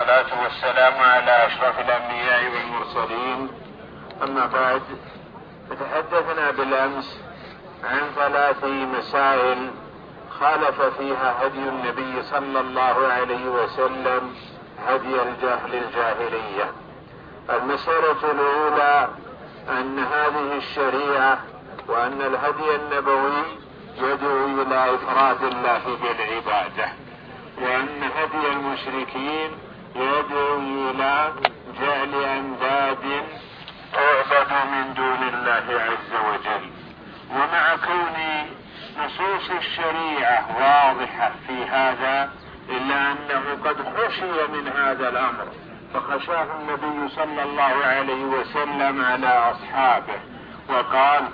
والصلاة والسلام على أشرف الأنبياء والمرسلين. أما بعد، فتحدثنا بالأمس عن 3 مسائل خالف فيها هدي النبي صلى الله عليه وسلم هدي الجاهلية. المسألة الأولى أن هذه الشريعة وأن الهدي النبوي يدعو إلى إفراد الله بالعبادة، وأن هدي المشركين يدعو إلى جعل أنداد تعبد من دون الله عز وجل. ومع كون نصوص الشريعة واضحة في هذا، إلا أنه قد خشي من هذا الأمر، فخشاه النبي صلى الله عليه وسلم على أصحابه وقال: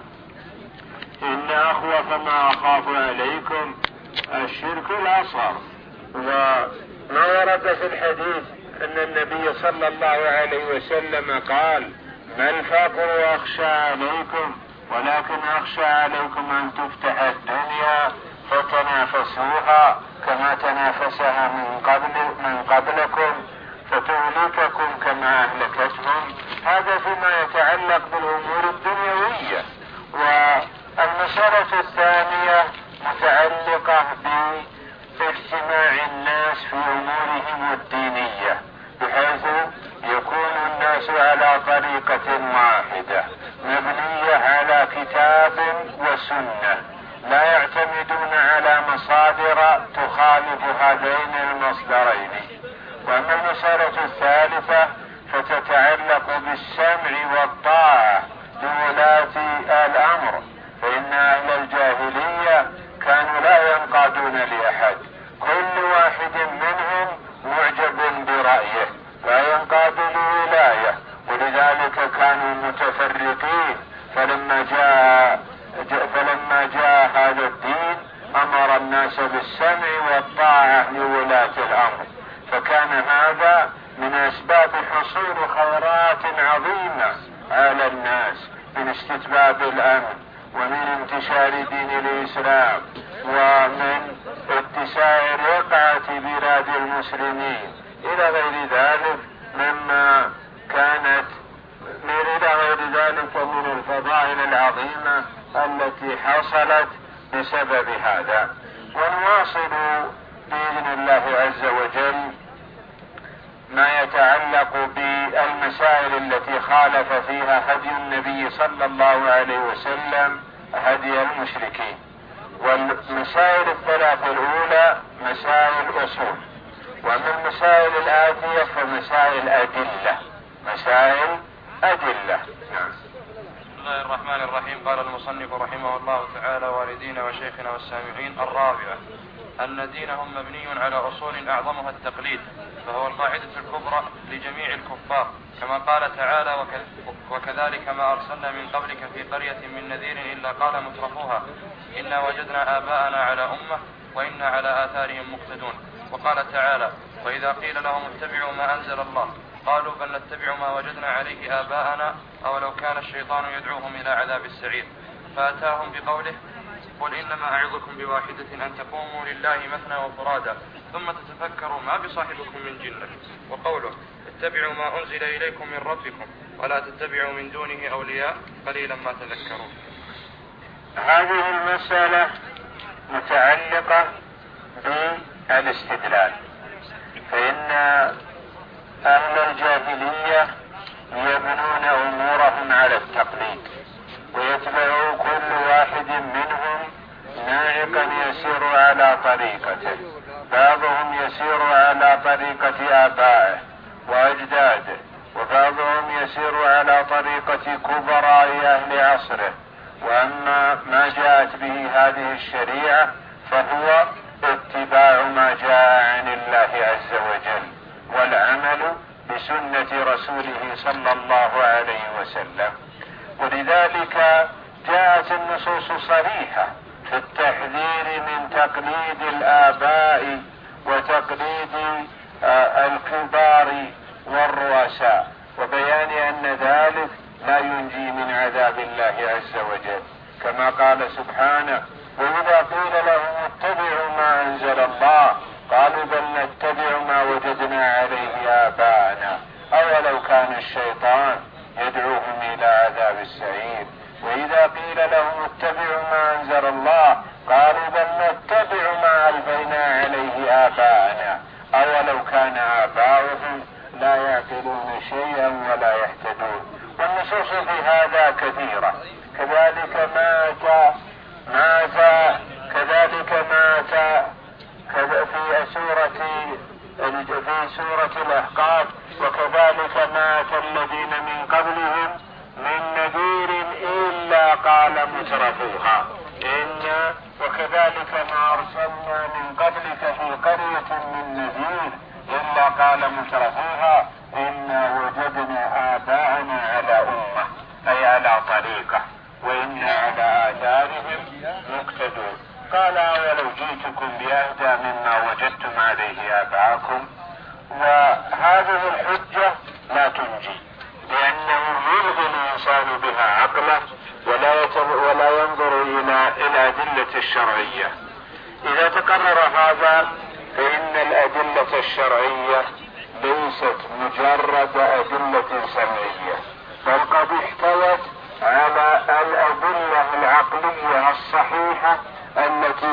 إن أخوف ما أخاف عليكم الشرك الأصغر. وما ورد في الحديث أن النبي صلى الله عليه وسلم قال: ما الفقر أخشى عليكم، ولكن أخشى عليكم أن تفتح الدنيا فتنافسوها كما تنافسها من قبلكم فتهلككم كما أهلكتهم. هذا فيما يتعلق بالأمور الدنيوية. والمسألة الثانية متعلقة باجتماع الناس في أمورهم الدينية، بحيث يكون الناس على طريقة واحدة مبنية على كتاب وسنة، لا يعتمدون على مصادر تخالف هذين المصدرين. وأما المسألة الثالثة فتتعلق بالسمع والطاعة لولاة الأمر، فإن أهل الجاهلية كانوا لا ينقادون لأحد، كل واحد منهم معجب برأيه لا ينقاد لولاية، ولذلك كانوا متفرقين. فلما جاء هذا الدين أمر الناس بالسمع والطاعة لولاة الأمر، فكان هذا من أسباب حصول خيرات عظيمة على الناس، من استتباب الأمن، ومن انتشار دين الإسلام، ومن اتساع رقعة بلاد المسلمين، إلى غير ذلك مما كانت من الفضائل العظيمة التي حصلت بسبب هذا. ونواصل بإذن الله عز وجل ما يتعلق بالمسائل التي خالف فيها هدي النبي صلى الله عليه وسلم هدي المشركين. والمسائل 3 الأولى مسائل أصول، ومن المسائل الآتية فمسائل أدلة. نعم. بسم الله الرحمن الرحيم. قال المصنف رحمه الله تعالى: والدينا وشيخنا والسامعين. الرابعة أن دينهم مبني على أصول أعظمها التقليد، فهو القاعدة الكبرى لجميع الكفار، كما قال تعالى: وكذلك ما أرسلنا من قبلك في قرية من نذير إلا قال مترفوها إنا وجدنا آباءنا على أمة وإنا على آثارهم مقتدون. وقال تعالى: وإذا قيل لهم اتبعوا ما أنزل الله قالوا بل نتبع ما وجدنا عليه آباءنا أولو كان الشيطان يدعوهم إلى عذاب السعير. فأتاهم بقوله: قل إنما أعظكم بواحدة أن تقوموا لله مثنى وفرادا ثم تتفكروا ما بصاحبكم من جنة. وقوله: اتبعوا ما أنزل إليكم من ربكم ولا تتبعوا من دونه أولياء قليلا ما تذكرون. هذه المسألة متعلقة بالاستدلال، فإن أهل الجاهلية يبنون أمورهم على التقليد، ويتبع كل واحد منهم ناعقا يسير على طريقته. بعضهم يسير على طريقة آبائه وأجداده، وبعضهم يسير على طريقة كبراء أهل عصره. وأما ما جاءت به هذه الشريعة فهو اتباع ما جاء عن الله عز وجل، والعمل بسنة رسوله صلى الله عليه وسلم. ولذلك جاءت النصوص صريحة في التحذير من تقليد الآباء وتقليد الكبار والرؤساء، وبيان أن ذلك لا ينجي من عذاب الله عز وجل، كما قال سبحانه: وإذا قيل لهم اتبعوا ما أنزل الله قالوا بل نتبع ما وجدنا عليه كان الشيطان يدعوهم إلى عذاب السعير. وإذا قيل لهم اتبعوا ما أنزل الله قالوا بل نتبع ما ألفينا عليه آباءنا أولو كان آباؤهم لا يعقلون شيئا ولا يهتدون. والنصوص في هذا كثيرة. كذلك مات في سورة الأحقاف وكذلك مات الذين من قبلهم من نذير إلا قال مترفوها إنا وكذلك ما أرسلنا من قبلك في قرية من نذير إلا قال مترفوها إنا وجدنا آباءنا على أمة أي على طريقة وإنا على آثارهم مقتدون. قال ولو جئتكم بأهدى مما وجدتم عليه آباءكم. وهذه الحجة لا تنجي لأنه يلغي الإنسان بها عقله ولا ينظر إلى الأدلة الشرعية. إذا تقرر هذا فإن الأدلة الشرعية ليست مجرد أدلة سمعية بل قد احتوت على الأدلة العقلية الصحيحة التي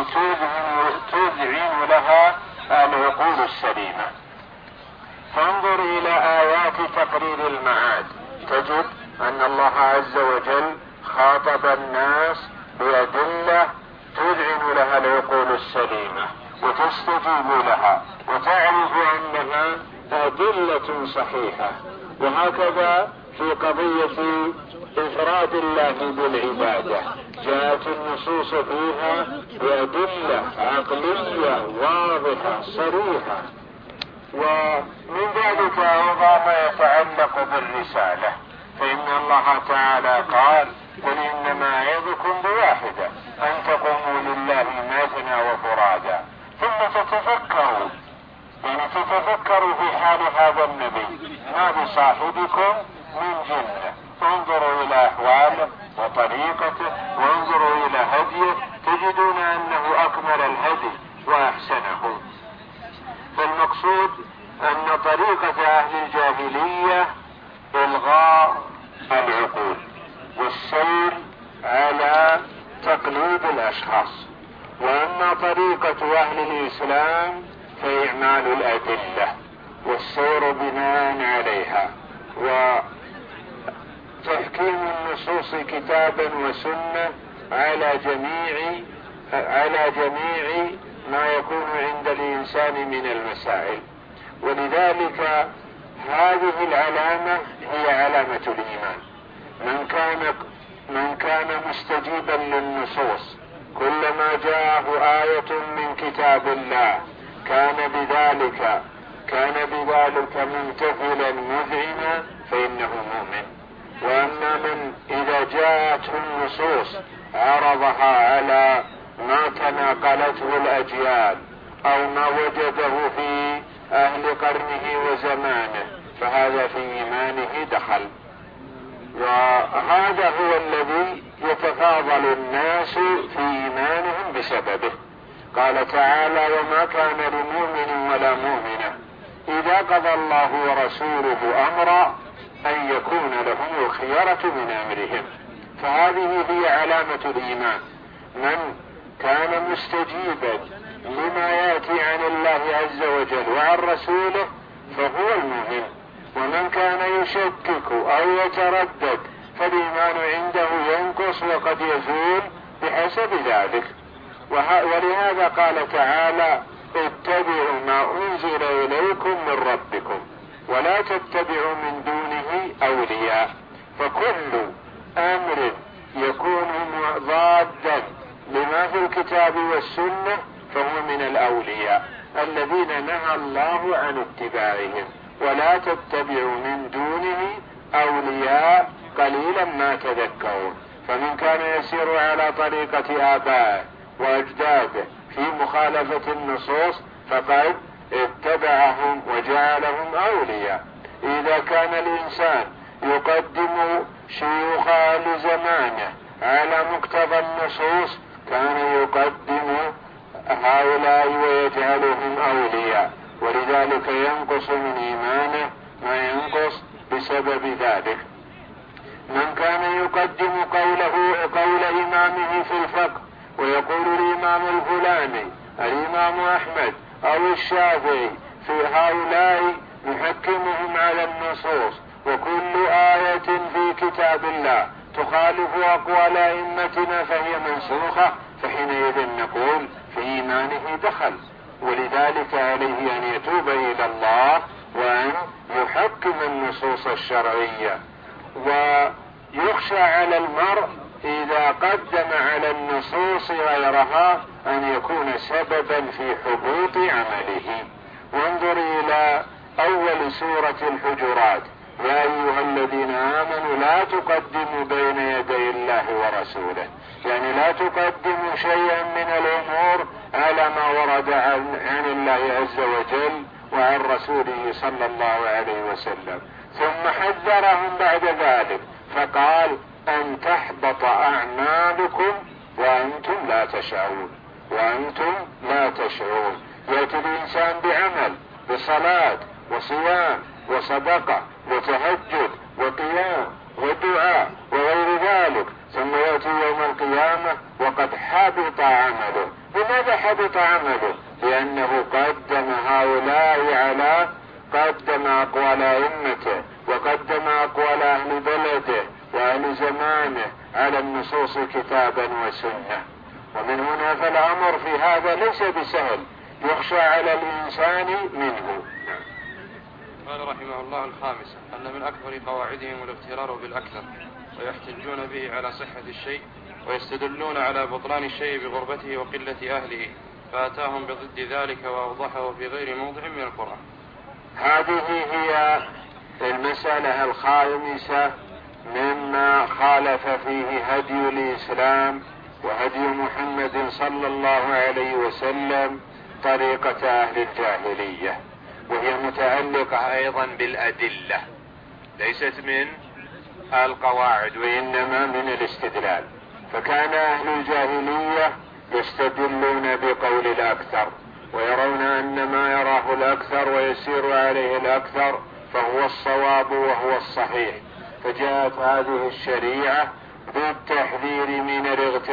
تذعن لها العقول السليمة. فانظر إلى آيات تقرير المعاد تجد أن الله عز وجل خاطب الناس بأدلة تذعن لها العقول السليمة وتستجيب لها وتعرف أنها أدلة صحيحة. وهكذا في قضية إفراد الله بالعبادة جاءت النصوص فيها بأدلة عقلية واضحة صريحة. ومن ذلك أيضا ما يتعلق بالرسالة فإن الله تعالى قال قل إنما أعظكم بواحدة أن تقوموا لله مثنى وفرادا ثم تتفكروا تتفكروا في حال هذا النبي ما بصاحبكم من جنة. انظروا إلى أحواله وطريقته وانظروا إلى هديه تجدون أنه أكمل الهدي وأحسنه. فالمقصود أن طريقة أهل الجاهلية إلغاء العقول والسير على تقليد الأشخاص، وأما طريقة أهل الإسلام فإعمال الأدلة والسير بناء عليها وتحكيم النصوص كتابا وسنة على جميع ما يكون عند الإنسان من المسائل. ولذلك هذه العلامة هي علامة الإيمان. من كان مستجيبا للنصوص كلما جاءه آية من كتاب الله كان بذلك ممتثلا مذعنا فإنه مؤمن. وأما من إذا جاءته النصوص عرضها على ما تناقلته الأجيال أو ما وجده في أهل قرنه وزمانه فهذا في إيمانه دخل. وهذا هو الذي يتفاضل الناس في إيمانهم بسببه. قال تعالى وما كان لمؤمن ولا مؤمنة إذا قضى الله ورسوله أمرا أن يكون لهم الخيرة من أمرهم. فهذه هي علامة الإيمان. من كان مستجيبا لما يأتي عن الله عز وجل وعن رسوله فهو المؤمن. ومن كان يشكك أو يتردد فالإيمان عنده ينقص وقد يزول بحسب ذلك. ولهذا قال تعالى اتبعوا ما أنزل إليكم من ربكم ولا تتبعوا من دونه أولياء. فكل أمر يكون ضادا لما في الكتاب والسنة فهو من الأولياء الذين نهى الله عن اتباعهم. ولا تتبعوا من دونه أولياء قليلا ما تذكرون. فمن كان يسير على طريقة آبائه وأجداده في مخالفة النصوص فقد اتبعهم وجعلهم أولياء. إذا كان الإنسان يقدم شيوخ لزمانه على مقتضى النصوص كان يقدم هؤلاء ويجعلهم أولياء. ولذلك ينقص من إيمانه ما ينقص بسبب ذلك. من كان يقدم قول إمامه في الفقه ويقول الإمام الفلاني الإمام أحمد أو الشافعي في هؤلاء يحكمهم على النصوص، وكل آية في كتاب الله تخالف أقوال أئمتنا فهي منسوخة، فحينئذ نقول في إيمانه دخل، ولذلك عليه أن يتوب إلى الله وأن يحكم النصوص الشرعية. ويخشى على المرء إذا قدم على النصوص غيرها أن يكون سببا في حبوط عمله. وانظر إلى أول سورة الحجرات: يا أيها الذين آمنوا لا تقدموا بين يدي الله ورسوله، يعني لا تقدموا شيئا من الأمور على ما ورد عن الله عز وجل وعن رسوله صلى الله عليه وسلم. ثم حذرهم بعد ذلك فقال: أن تحبط أعمالكم وأنتم لا تشعرون. يأتي الإنسان بعمل، بصلاة وصيام وصدقة وتهجد وقيام ودعاء وغير ذلك، ثم يأتي يوم القيامة وقد حبط عمله. لماذا حبط عمله؟ لأنه قدم هؤلاء قدم أقوال أئمته وقدم أقوال أهل بلده وأهل زمانه على النصوص كتابا وسنة. ومن هنا فالأمر في هذا ليس بسهل، يخشى على الإنسان منه. قال رحمه الله: الخامسة أن من أكبر قواعدهم الاغترار بالأكثر، ويحتجون به على صحة الشيء، ويستدلون على بطلان الشيء بغربته وقلة أهله، فأتاهم بضد ذلك وأوضحه في غير موضع من القرآن. هذه هي المسألة الخامسة مما خالف فيه هدي الإسلام وهدي محمد صلى الله عليه وسلم طريقة أهل الجاهلية، وهي متعلقة أيضا بالأدلة، ليست من القواعد وإنما من الاستدلال. فكان أهل الجاهلية يستدلون بقول الأكثر، ويرون أن ما يراه الأكثر ويسير عليه الأكثر فهو الصواب وهو الصحيح. فجاءت هذه الشريعة بالتحذير من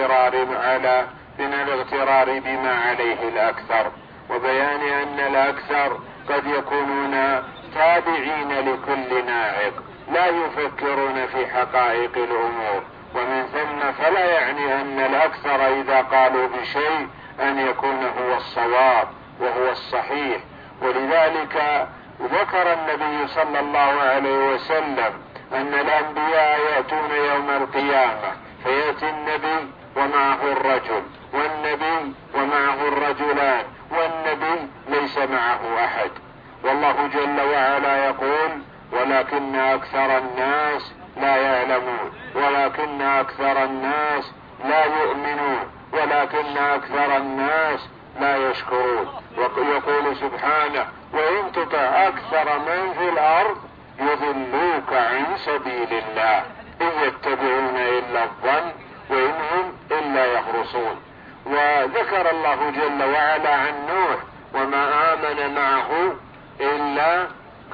الاغترار بما عليه الأكثر، وبيان أن الأكثر قد يكونون تابعين لكل ناعق لا يفكرون في حقائق الأمور، ومن ثم فلا يعني أن الأكثر إذا قالوا بشيء أن يكون هو الصواب وهو الصحيح. ولذلك ذكر النبي صلى الله عليه وسلم أن الأنبياء يأتون يوم القيامة فيأتي النبي ومعه الرجل، والنبي ومعه الرجلان، والنبي ليس معه أحد. والله جل وعلا يقول: ولكن أكثر الناس لا يعلمون، ولكن أكثر الناس لا يؤمنون، ولكن أكثر الناس لا يشكرون. ويقول سبحانه: وإن تطع أكثر من في الأرض يضلوك عن سبيل الله إن يتبعون إلا الظن وإن هم إلا يخرصون. وذكر الله جل وعلا عن نوح: وما آمن معه إلا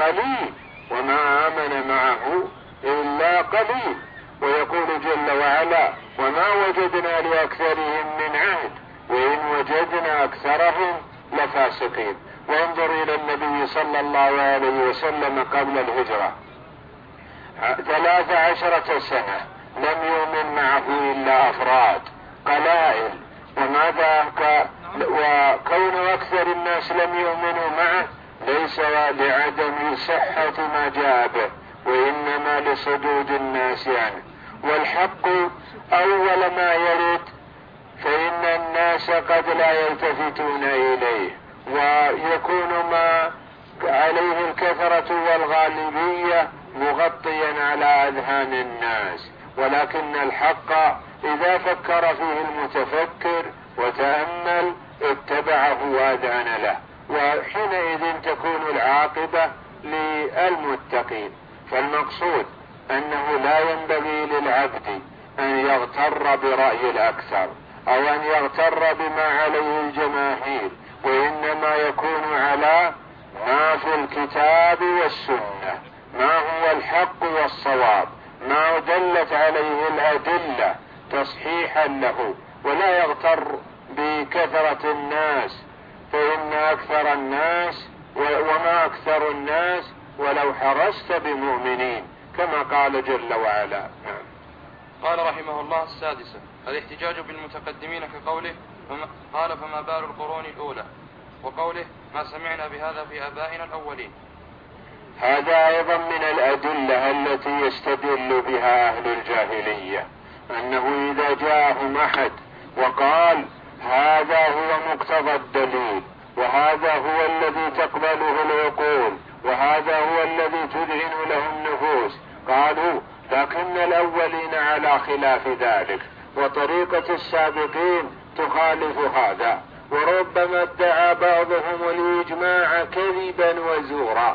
قليل، ويقول جل وعلا: وما وجدنا لأكثرهم من عهد وإن وجدنا أكثرهم لفاسقين. وانظر إلى النبي صلى الله عليه وسلم قبل الهجرة 13 سنة لم يؤمن معه إلا أفراد قلائل، وكون أكثر الناس لم يؤمنوا معه ليس لعدم صحة ما جاء به، وإنما لصدود الناس عنه. والحق أول ما يرد فإن الناس قد لا يلتفتون إليه، ويكون ما عليه الكثرة والغالبية مغطيا على أذهان الناس. ولكن الحق إذا فكر فيه المتفكر وتأمل اتبعه وأذعن له، وحينئذ تكون العاقبة للمتقين. فالمقصود أنه لا ينبغي للعبد أن يغتر برأي الأكثر أو أن يغتر بما عليه الجماهير، وإنما يكون على ما في الكتاب والسنة، ما هو الحق الصواب ما دلت عليه الأدلة تصحيحا له، ولا يغتر بكثرة الناس، فإن أكثر الناس وما أكثر الناس ولو حرصت بمؤمنين، كما قال جل وعلا. قال رحمه الله: السادسة الاحتجاج بالمتقدمين كقوله قال فما بال القرون الأولى، وقوله ما سمعنا بهذا في آبائنا الأولين. هذا أيضا من الأدلة التي يستدل بها أهل الجاهلية، أنه إذا جاءهم أحد وقال هذا هو مقتضى الدليل، وهذا هو الذي تقبله العقول، وهذا هو الذي تذعن له النفوس، قالوا لكن الأولين على خلاف ذلك، وطريقة السابقين تخالف هذا، وربما ادعى بعضهم الإجماع كذبا وزورا.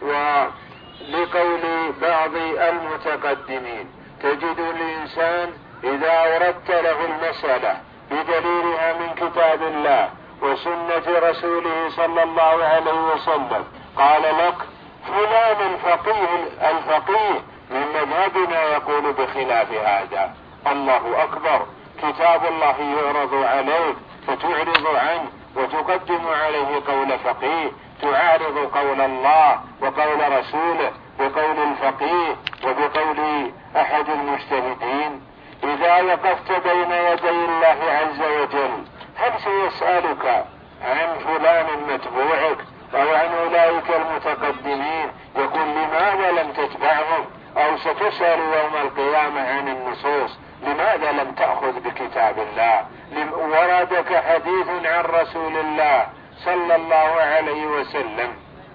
ولقول بعض المتقدمين تجد الإنسان إذا أوردت له المسألة بدليلها من كتاب الله وسنة رسوله صلى الله عليه وسلم قال لك فلان الفقيه من مذهبنا يقول بخلاف هذا. الله أكبر، كتاب الله يعرض عليك فتعرض عنه وتقدم عليه قول فقيه، تعارض قول الله وقول رسوله بقول الفقيه وبقول أحد المجتهدين. إذا وقفت بين يدي الله عز وجل هل سيسألك عن فلان متبوعك أو عن أولئك المتقدمين يقول لماذا لم تتبعهم؟ أو ستسأل يوم القيامة عن النصوص لماذا لم تأخذ بكتاب الله؟ وردك حديث عن رسول الله صلى الله عليه وسلم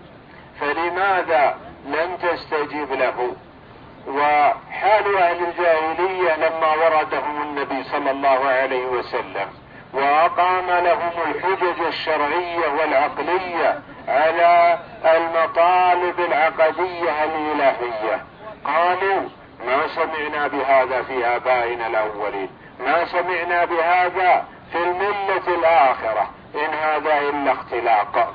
فلماذا لم تستجب له؟ وحال أهل الجاهلية لما وردهم النبي صلى الله عليه وسلم وأقام لهم الحجج الشرعية والعقلية على المطالب العقدية الإلهية، قالوا ما سمعنا بهذا في آبائنا الأولين، ما سمعنا بهذا في الملة الآخرة، إن هذا إلا اختلاق.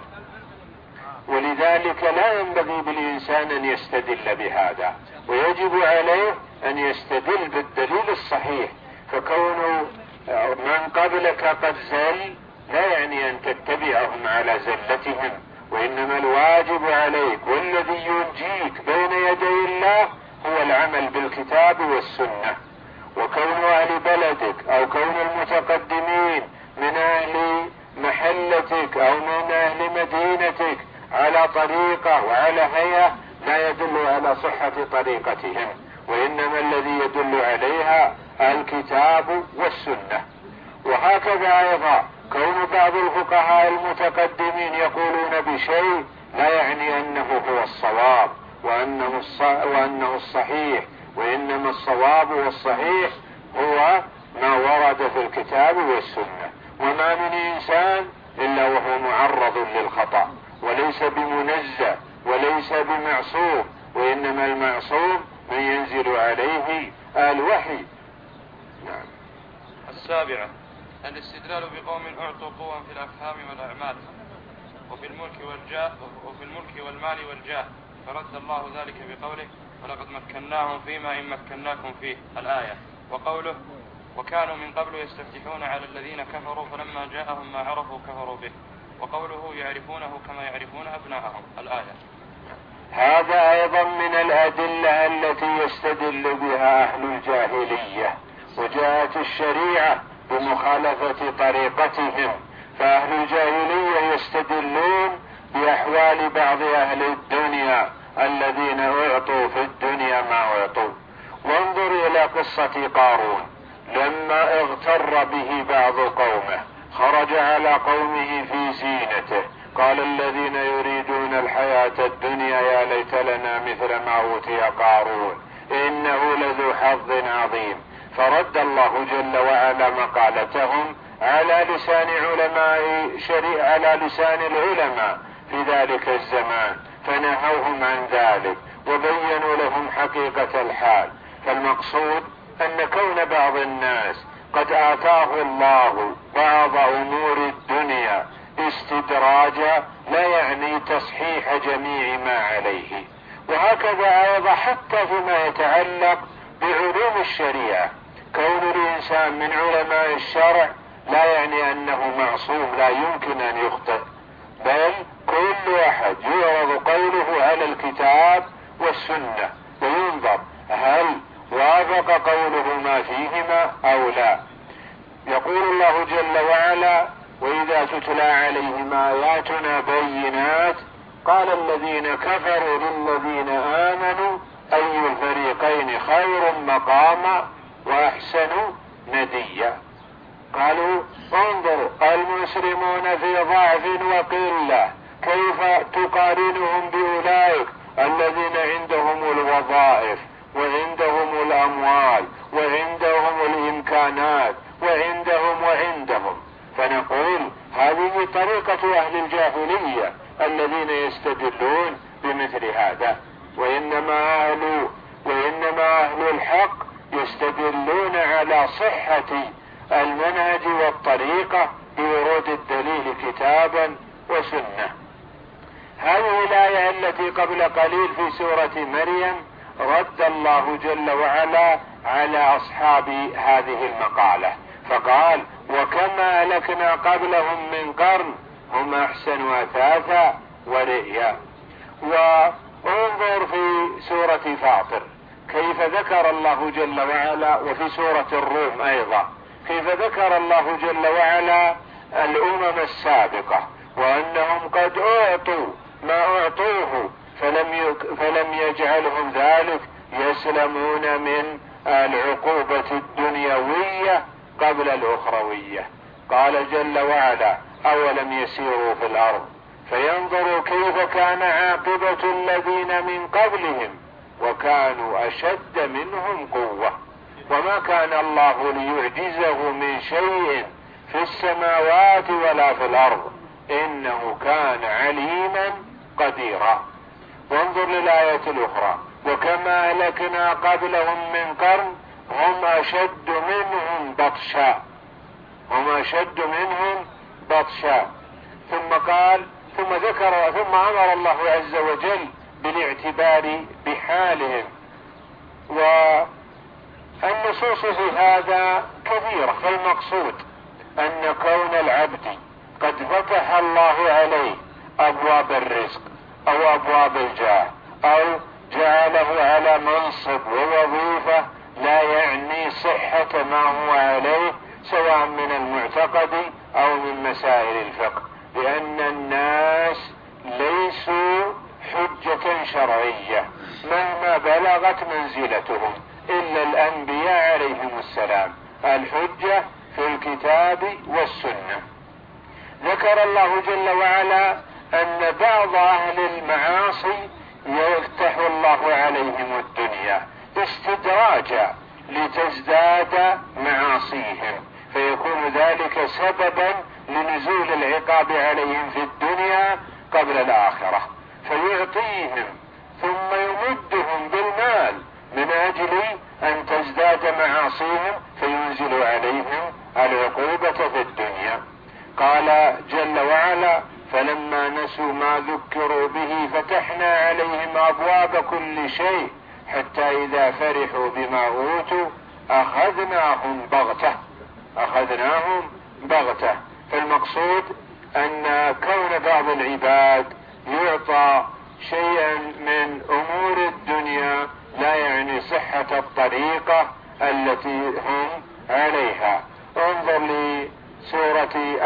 ولذلك لا ينبغي بالإنسان أن يستدل بهذا، ويجب عليه أن يستدل بالدليل الصحيح. فكون من قبلك قد زل لا يعني أن تتبعهم على زلتهم، وإنما الواجب عليك والذي ينجيك بين يدي الله هو العمل بالكتاب والسنة. وكون أهل بلدك أو كون المتقدمين من أهل محلتك أو من أهل مدينتك على طريقة وعلى هيئة لا يدل على صحة طريقتهم، وإنما الذي يدل عليها الكتاب والسنة. وهكذا أيضا كون بعض الفقهاء المتقدمين يقولون بشيء لا يعني أنه هو الصواب وأنه الصحيح، وإنما الصواب والصحيح هو ما ورد في الكتاب والسنة. وما من إنسان إلا وهو معرض للخطأ، وليس بمنزه وليس بمعصوم، وإنما المعصوم من ينزل عليه الوحي. نعم. السابعة الاستدلال بقوم أعطوا قوة في الأفهام والأعمال وفي الملك والمال والجاه، فرد الله ذلك بقوله ولقد مكناهم فيما إن مكناكم فيه الآية، وقوله وكانوا من قبل يستفتحون على الذين كفروا فلما جاءهم ما عرفوا كفروا به، وقوله يعرفونه كما يعرفون أبناءهم الآية. هذا أيضا من الأدلة التي يستدل بها أهل الجاهلية، وجاءت الشريعة بمخالفة طريقتهم. فأهل الجاهلية يستدلون بأحوال بعض أهل الدنيا الذين أعطوا في الدنيا ما أعطوا. وانظر إلى قصة قارون لما اغتر به بعض قومه، خرج على قومه في زينته، قال الذين يريدون الحياة الدنيا يا ليت لنا مثل ما أوتي قارون إنه لذو حظ عظيم. فرد الله جل وعلا مقالتهم على لسان العلماء في ذلك الزمان، فنهوهم عن ذلك وبينوا لهم حقيقة الحال. فالمقصود أن كون بعض الناس قد آتاه الله بعض أمور الدنيا استدراجا لا يعني تصحيح جميع ما عليه، وهكذا أيضا حتى فيما يتعلق بعلوم الشريعة، كون الإنسان من علماء الشرع لا يعني أنه معصوم لا يمكن أن يخطئ، بل كل أحد يعرض قوله على الكتاب والسنة وينظر هل وافق قوله ما فيهما أو لا. يقول الله جل وعلا: وإذا تتلى عليهم آياتنا بينات قال الذين كفروا للذين آمنوا أي الفريقين خير مقاما وأحسن نديا. قالوا: انظر المسلمون في ضعف وقلة، كيف تقارنهم بأولئك الذين عندهم الوظائف وعندهم الأموال وعندهم الإمكانات وعندهم. فنقول هذه طريقة أهل الجاهلية الذين يستدلون بمثل هذا، وإنما أهل الحق يستدلون على صحة المنهج والطريقة بورود الدليل كتابا وسنة. هذه الآية التي قبل قليل في سورة مريم رد الله جل وعلا على أصحاب هذه المقالة فقال: وكما أهلكنا قبلهم من قرن هم أحسن أثاثا ورئيا. وانظر في سورة فاطر كيف ذكر الله جل وعلا، وفي سورة الروم أيضا كيف ذكر الله جل وعلا الأمم السابقة وأنهم قد أعطوا ما أعطوه فلم يجعلهم ذلك يسلمون من العقوبة الدنيوية قبل الأخروية. قال جل وعلا: أولم يسيروا في الأرض فينظروا كيف كان عاقبة الذين من قبلهم وكانوا أشد منهم قوة وما كان الله ليعجزه من شيء في السماوات ولا في الأرض إنه كان عليما قديرا. وانظر للآية الأخرى: وكما أهلكنا قبلهم من قرن هم أشد منهم بطشا. ثم أمر الله عز وجل بالاعتبار بحالهم. والنصوص في هذا كثيرة، فالمقصود أن كون العبد قد فتح الله عليه أبواب الرزق أو أبواب الجاه أو جعله على منصب ووظيفة لا يعني صحة ما هو عليه سواء من المعتقد أو من مسائل الفقه، لأن الناس ليسوا حجة شرعية مهما بلغت منزلتهم إلا الأنبياء عليهم السلام، الحجة في الكتاب والسنة. ذكر الله جل وعلا أن بعض أهل المعاصي يفتح الله عليهم الدنيا استدراجا لتزداد معاصيهم، فيكون ذلك سببا لنزول العقاب عليهم في الدنيا قبل الآخرة، فيعطيهم ثم يمدهم بالمال من أجل أن تزداد معاصيهم فينزل عليهم العقوبة في الدنيا. قال جل وعلا: فلما نسوا ما ذكروا به فتحنا عليهم أبواب كل شيء حتى إذا فرحوا بما أوتوا أخذناهم بغتة. فالمقصود أن كون بعض العباد يعطى شيئا من أمور الدنيا لا يعني صحة الطريقة التي هم عليها. انظر لسورة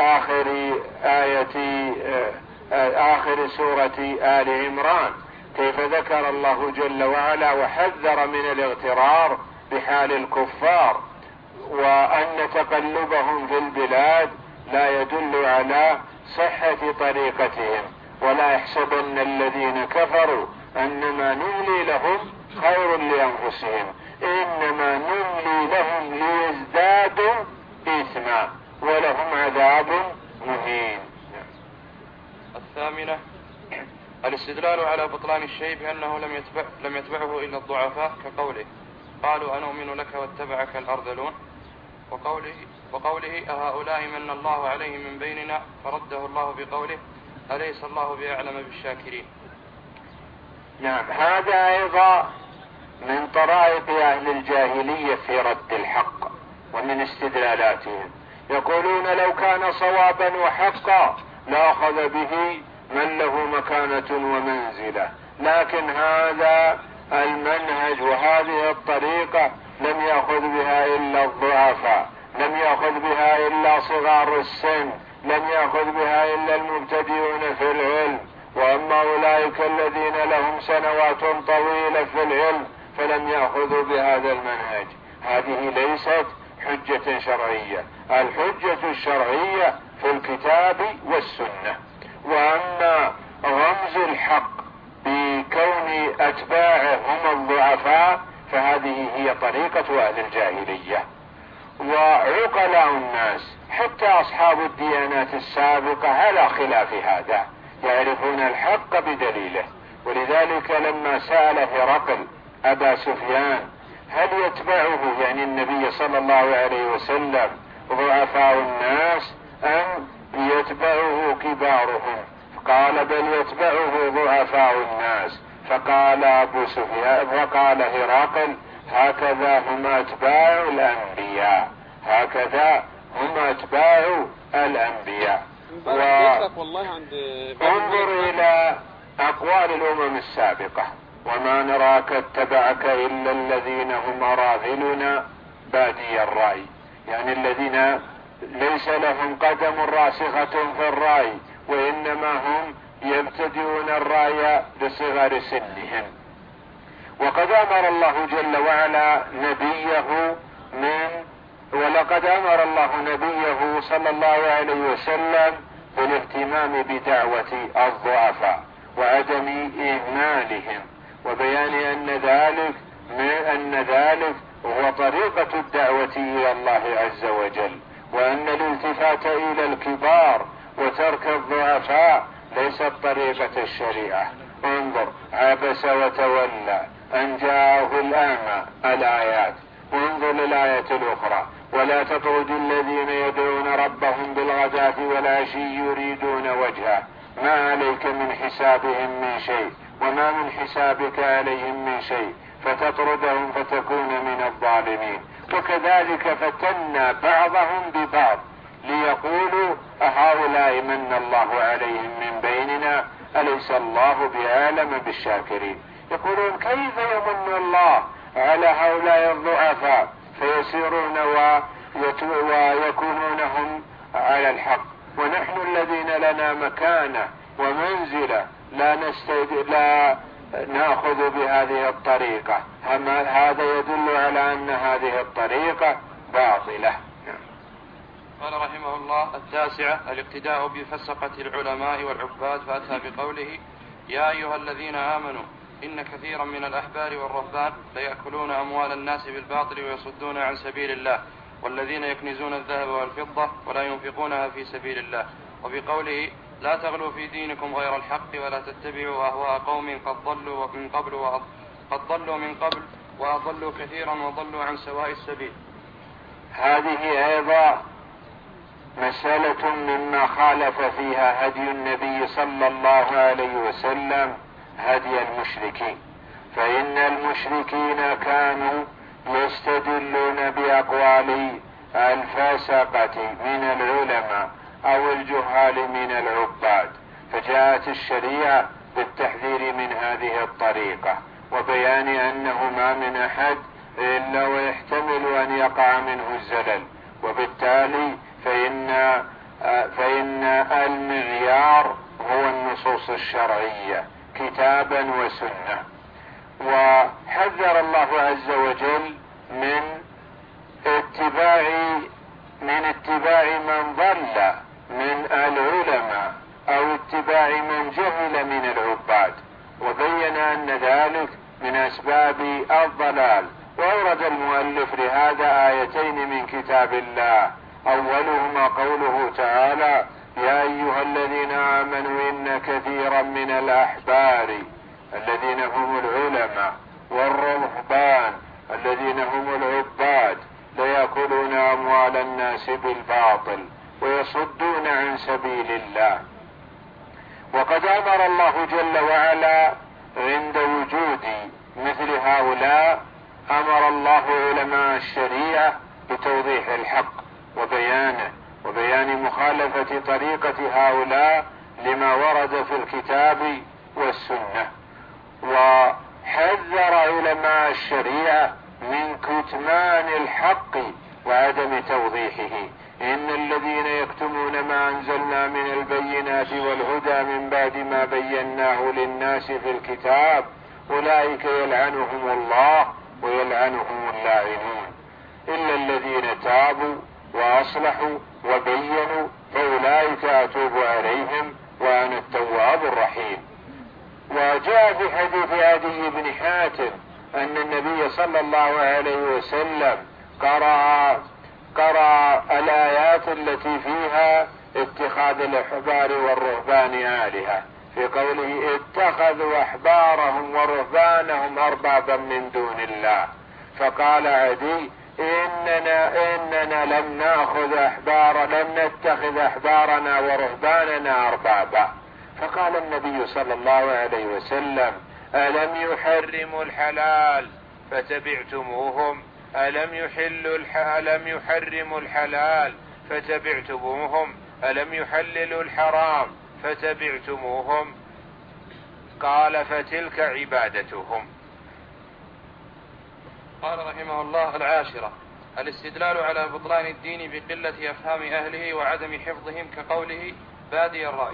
آخر سورة آل عمران كيف ذكر الله جل وعلا وحذر من الاغترار بحال الكفار، وأن تقلبهم في البلاد لا يدل على صحة طريقتهم، ولا يحسبن الذين كفروا أنما نملي لهم خير لأنفسهم إنما نملي لهم ليزدادوا إثما ولهم عذاب مهين. الثامنة: الاستدلال على بطلان الشيء بأنه لم يتبعه إلا الضعفاء، كقوله: قالوا أنؤمن لك واتبعك الأرذلون، وقوله أهؤلاء من الله عليهم من بيننا، فرده الله بقوله: أليس الله بأعلم بالشاكرين. نعم، هذا أيضا من طرائق أهل الجاهلية في رد الحق ومن استدلالاتهم. يقولون لو كان صوابا وحقا لأخذ به من له مكانة ومنزلة، لكن هذا المنهج وهذه الطريقة لم يأخذ بها إلا الضعفاء، لم يأخذ بها إلا صغار السن، لم يأخذ بها إلا المبتدئون في العلم، وأما أولئك الذين لهم سنوات طويلة في العلم فلم يأخذوا بهذا المنهج. هذه ليست حجة شرعية، الحجة الشرعية في الكتاب والسنة. وأما رمز الحق بكون أتباعه هم الضعفاء فهذه هي طريقة أهل الجاهلية. وعقلاء الناس حتى أصحاب الديانات السابقة على خلاف هذا، يعرفون الحق بدليله. ولذلك لما سأل هرقل أبا سفيان هل يتبعه يعني النبي صلى الله عليه وسلم ضعفاء الناس أم يتبعه كبارهم، قال بل يتبعه ضعفاء الناس. فقال أبو سفيان وقال هرقل هكذا هم أتباع الأنبياء، هكذا هم أتباع الأنبياء. انظر إلى أقوال الأمم السابقة: وما نراك اتبعك إلا الذين هم أراذلنا بادي الرأي، يعني الذين ليس لهم قدم راسخة في الرأي، وإنما هم يبتدئون الرأي لصغر سنهم. وقد أمر الله جل وعلا نبيه ولقد أمر الله نبيه صلى الله عليه وسلم بالاهتمام بدعوة الضعفاء وعدم إهمالهم، وبيان أن ذلك هو طريقة الدعوة إلى الله عز وجل، وأن الالتفات إلى الكبار وترك الضعفاء ليست طريقة الشريعة. انظر: عبس وتولى أن جاءه الأعمى، الآيات. وانظر للآية الأخرى: ولا تطرد الذين يدعون ربهم بالغداة والعشي يريدون وجهه ما عليك من حسابهم من شيء وما من حسابك عليهم من شيء فتطردهم فتكون من الظالمين. وكذلك فتنا بعضهم ببعض ليقولوا أهؤلاء من الله عليهم من بيننا أليس الله بعالم بالشاكرين. يقولون كيف يمن الله على هؤلاء الضعفاء فيسيرون ويكونون هم على الحق، ونحن الذين لنا مكانة ومنزلة لا نأخذ بهذه الطريقة. هذا يدل على أن هذه الطريقة باطلة. قال رحمه الله: 9 الاقتداء بفسقة العلماء والعباد، فأتى بقوله: يا أيها الذين آمنوا إن كثيرا من الأحبار والرهبان ليأكلون أموال الناس بالباطل ويصدون عن سبيل الله والذين يكنزون الذهب والفضة ولا ينفقونها في سبيل الله. وبقوله: لا تغلوا في دينكم غير الحق ولا تتبعوا أهواء قوم قد ضلوا من قبل وأضلوا كثيرا وضلوا عن سواء السبيل. هذه أيضا مسألة مما خالف فيها هدي النبي صلى الله عليه وسلم هدي المشركين، فإن المشركين كانوا يستدلون بأقوال الفاسقة من العلماء أو الجهال من العباد، فجاءت الشريعة بالتحذير من هذه الطريقة وبيان أنه ما من أحد إلا ويحتمل أن يقع منه الزلل، وبالتالي فإن المعيار هو النصوص الشرعية كتابا وسنة. وحذر الله عز وجل من اتباع من ضل من العلماء أو اتباع من جهل من العباد، وبين أن ذلك من أسباب الضلال. وأورد المؤلف لهذا آيتين من كتاب الله، أولهما قوله تعالى: يا أيها الذين آمنوا إن كثيرا من الأحبار الذين هم العلماء والرهبان الذين هم العباد ليأكلون أموال الناس بالباطل ويصدون عن سبيل الله. وقد أمر الله جل وعلا عند مثل هؤلاء أمر الله علماء الشريعة بتوضيح الحق وبيانه وبيان مخالفة طريقة هؤلاء لما ورد في الكتاب والسنة، وحذر علماء الشريعة من كتمان الحق وعدم توضيحه. إن الذين يكتمون ما أنزلنا من البينات والهدى من بعد ما بيناه للناس في الكتاب أولئك يلعنهم الله ويلعنهم اللاعنون إلا الذين تابوا وأصلحوا وبينوا فأولئك أتوب عليهم وأنا التواب الرحيم. وجاء في حديث عدي بن حاتم أن النبي صلى الله عليه وسلم قرأ الآيات التي فيها اتخاذ الأحبار والرهبان آلهة، في قوله اتخذوا أحبارهم ورهبانهم أربابا من دون الله، فقال عدي إننا لم نتخذ أحبارنا ورهباننا أربابا. فقال النبي صلى الله عليه وسلم ألم يحرموا الحلال فتبعتموهم؟ ألم يحرموا الحلال فتبعتموهم؟ ألم يحللوا الحرام فتبعتموهم؟ قال فتلك عبادتهم. قال رحمه الله: العاشرة الاستدلال على بطلان الدين بقلة أفهام أهله وعدم حفظهم، كقوله بادي الرأي.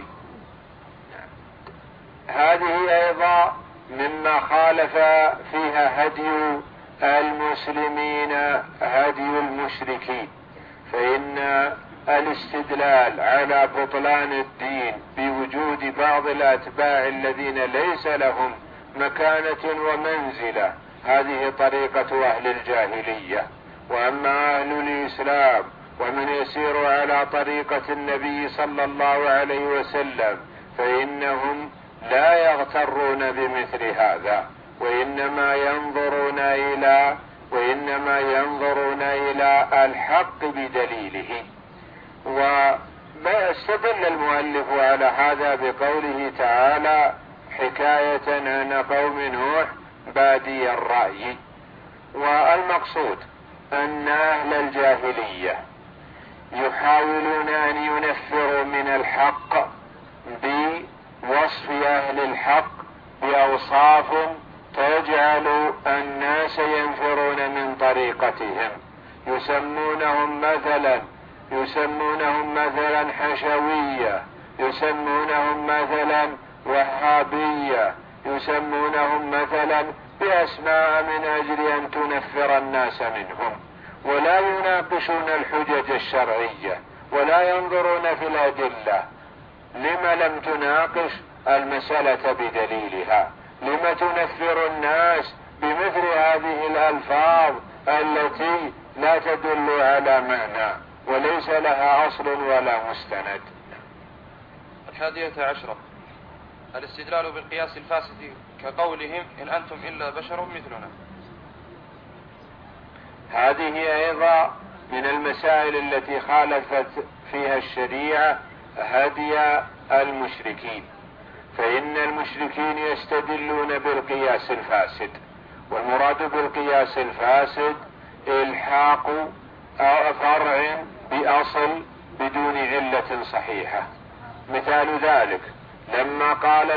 هذه أيضا مما خالف فيها هدي المسلمين هدي المشركين، فإن الاستدلال على بطلان الدين بوجود بعض الأتباع الذين ليس لهم مكانة ومنزلة هذه طريقة أهل الجاهلية. وأما أهل الإسلام ومن يسير على طريقة النبي صلى الله عليه وسلم فإنهم لا يغترون بمثل هذا، وإنما ينظرون إلى الحق بدليله. واستدل المؤلف على هذا بقوله تعالى حكاية عن قوم نوح بادي الرأي. والمقصود أن أهل الجاهلية يحاولون أن ينفروا من الحق بوصف أهل الحق بأوصاف تجعل الناس ينفرون من طريقتهم، يسمونهم مثلا حشوية، يسمونهم مثلا وهابية، يسمونهم مثلا بأسماء من أجل أن تنفر الناس منهم، ولا يناقشون الحجج الشرعية ولا ينظرون في الأدلة. لما لم تناقش المسألة بدليلها؟ لما تنفر الناس بمثل هذه الألفاظ التي لا تدل على معنى وليس لها أصل ولا مستند؟ 11 الاستدلال بالقياس الفاسد، كقولهم إن أنتم إلا بشر مثلنا. هذه أيضا من المسائل التي خالفت فيها الشريعة هدي المشركين، فإن المشركين يستدلون بالقياس الفاسد، والمراد بالقياس الفاسد إلحاق فرع بأصل بدون علة صحيحة. مثال ذلك لما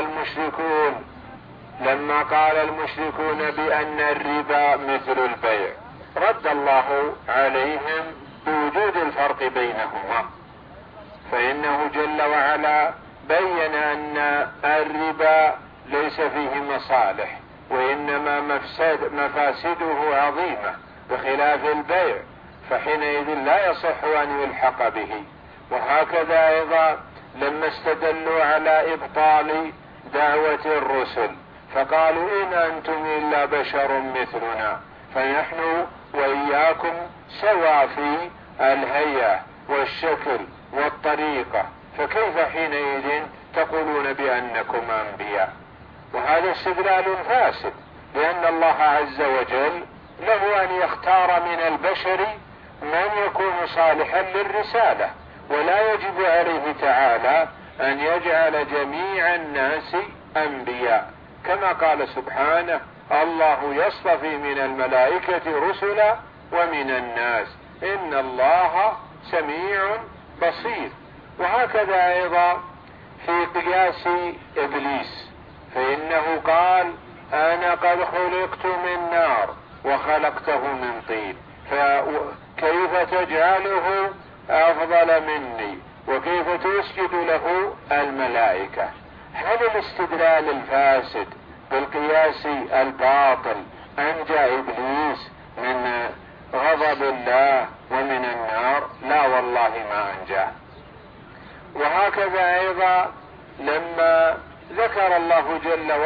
قال المشركون بأن الربا مثل البيع، رد الله عليهم بوجود الفرق بينهما، فإنه جل وعلا بين أن الربا ليس فيه مصالح وإنما مفاسده عظيمة بخلاف البيع، فحينئذ لا يصح أن يلحق به. وهكذا أيضا لما استدلوا على إبطال دعوة الرسل فقالوا إن أنتم إلا بشر مثلنا، فنحن وإياكم سوا في الهيئة والشكل والطريقة، فكيف حينئذ تقولون بأنكم أنبياء؟ وهذا استدلال فاسد، لأن الله عز وجل له أن يختار من البشر من يكون صالحا للرسالة، ولا يجب عليه تعالى أن يجعل جميع الناس أنبياء، كما قال سبحانه الله يصطفي من الملائكة رسلا ومن الناس، إن الله سميع بصير. وهكذا أيضا في قياس إبليس، فإنه قال أنا قد خلقت من نار وخلقته من طين، فكيف تجعله أفضل مني وكيف تسجد له الملائكة؟ هل الاستدلال الفاسد بالقياس الباطل أنجى إبليس من غضب الله ومن النار؟ لا والله ما أنجاه. وهكذا أيضا لما ذكر الله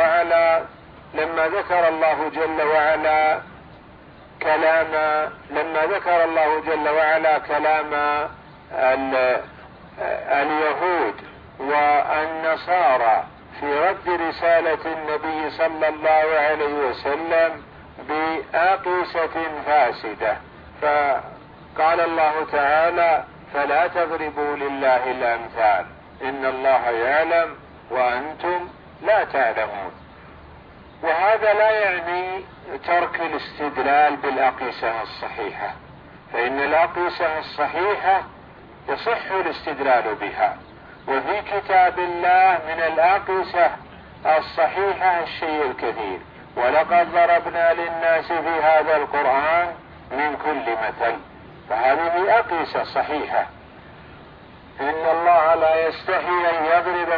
جل وعلا كلام اليهود والنصارى في رد رسالة النبي صلى الله عليه وسلم بأقيسة فاسدة، فقال الله تعالى فلا تضربوا لله الأمثال إن الله يعلم وأنتم لا تعلمون. وهذا لا يعني ترك الاستدلال بالأقيسة الصحيحة، فإن الأقيسة الصحيحة يصح الاستدلال بها، وفي كتاب الله من الأقيسة الصحيحة الشيء الكثير، ولقد ضربنا للناس في هذا القرآن من كل مثل، فهذه أقيسة صحيحة. إن الله لا يستحي أن يضرب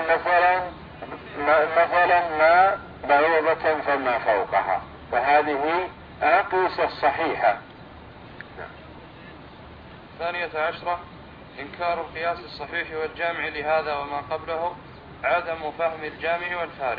مثلا ما بعوضة فما فوقها، فهذه أقيسة صحيحة. 12 إنكار القياس الصحيح والجامع لهذا وما قبله، عدم فهم الجامع والفارق.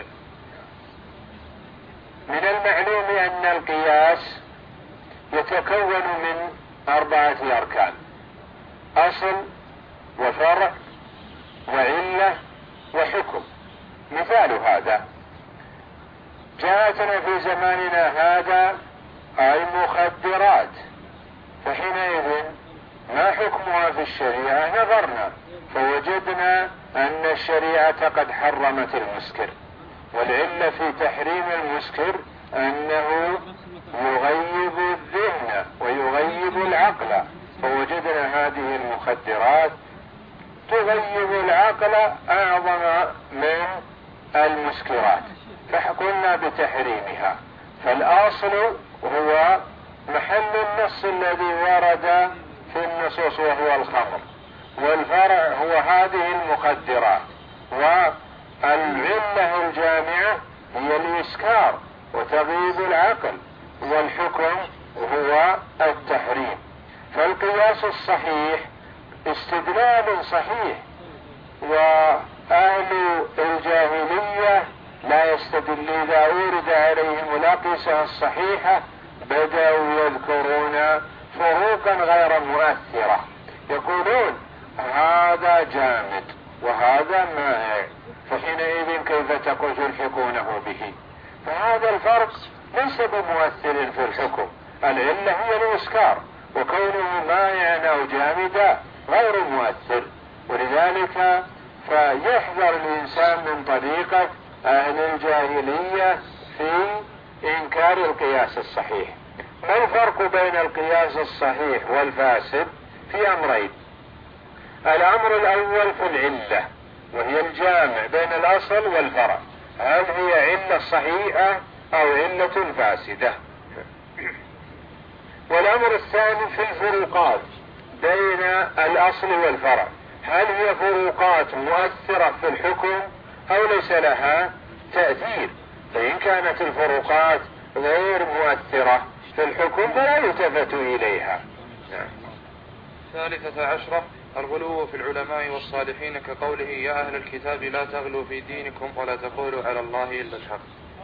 من المعلوم أن القياس يتكون من 4 أركان: أصل وفرع وعلة وحكم. مثال هذا جاءتنا في زماننا هذا المخدرات، فحينئذ ما حكمها في الشريعة؟ نظرنا فوجدنا أن الشريعة قد حرمت المسكر، والعلة في تحريم المسكر أنه يغيب الذهن ويغيب العقل، فوجدنا هذه المخدرات تغيب العقل أعظم من المسكرات، فحكمنا بتحريمها. فالأصل هو محل النص الذي ورد في النصوص وهو الخمر، والفرع هو هذه المخدرات، والعلة الجامعة هي الإسكار وتغييب العقل، والحكم هو التحريم. فالقياس الصحيح استدلال صحيح، وأهل الجاهلية لا يستدل إذا أورد عليهم الأقيسة الصحيحة بدأوا يذكرون فروقا غير مؤثرة، يقولون هذا جامد وهذا مائع، فحينئذ كيف تلحقونه به؟ فهذا الفرق ليس بمؤثر في الحكم، العلة هي الإسكار، وكونه مائعا أو جامدا غير مؤثر. ولذلك فيحذر الإنسان من طريقة أهل الجاهلية في إنكار القياس الصحيح. ما الفرق بين القياس الصحيح والفاسد؟ في أمرين: الأمر الأول في العلة، وهي الجامع بين الأصل والفرع، هل هي علة صحيحة أو علة فاسدة؟ والأمر الثاني في الفروقات بين الأصل والفرع، هل هي فروقات مؤثرة في الحكم أو ليس لها تأثير؟ فإن كانت الفروقات غير مؤثرة في الحكم فلا يلتفت إليها. 13 الغلو في العلماء والصالحين، كقوله يا أهل الكتاب لا تغلوا في دينكم ولا تقولوا على الله إلا الحق.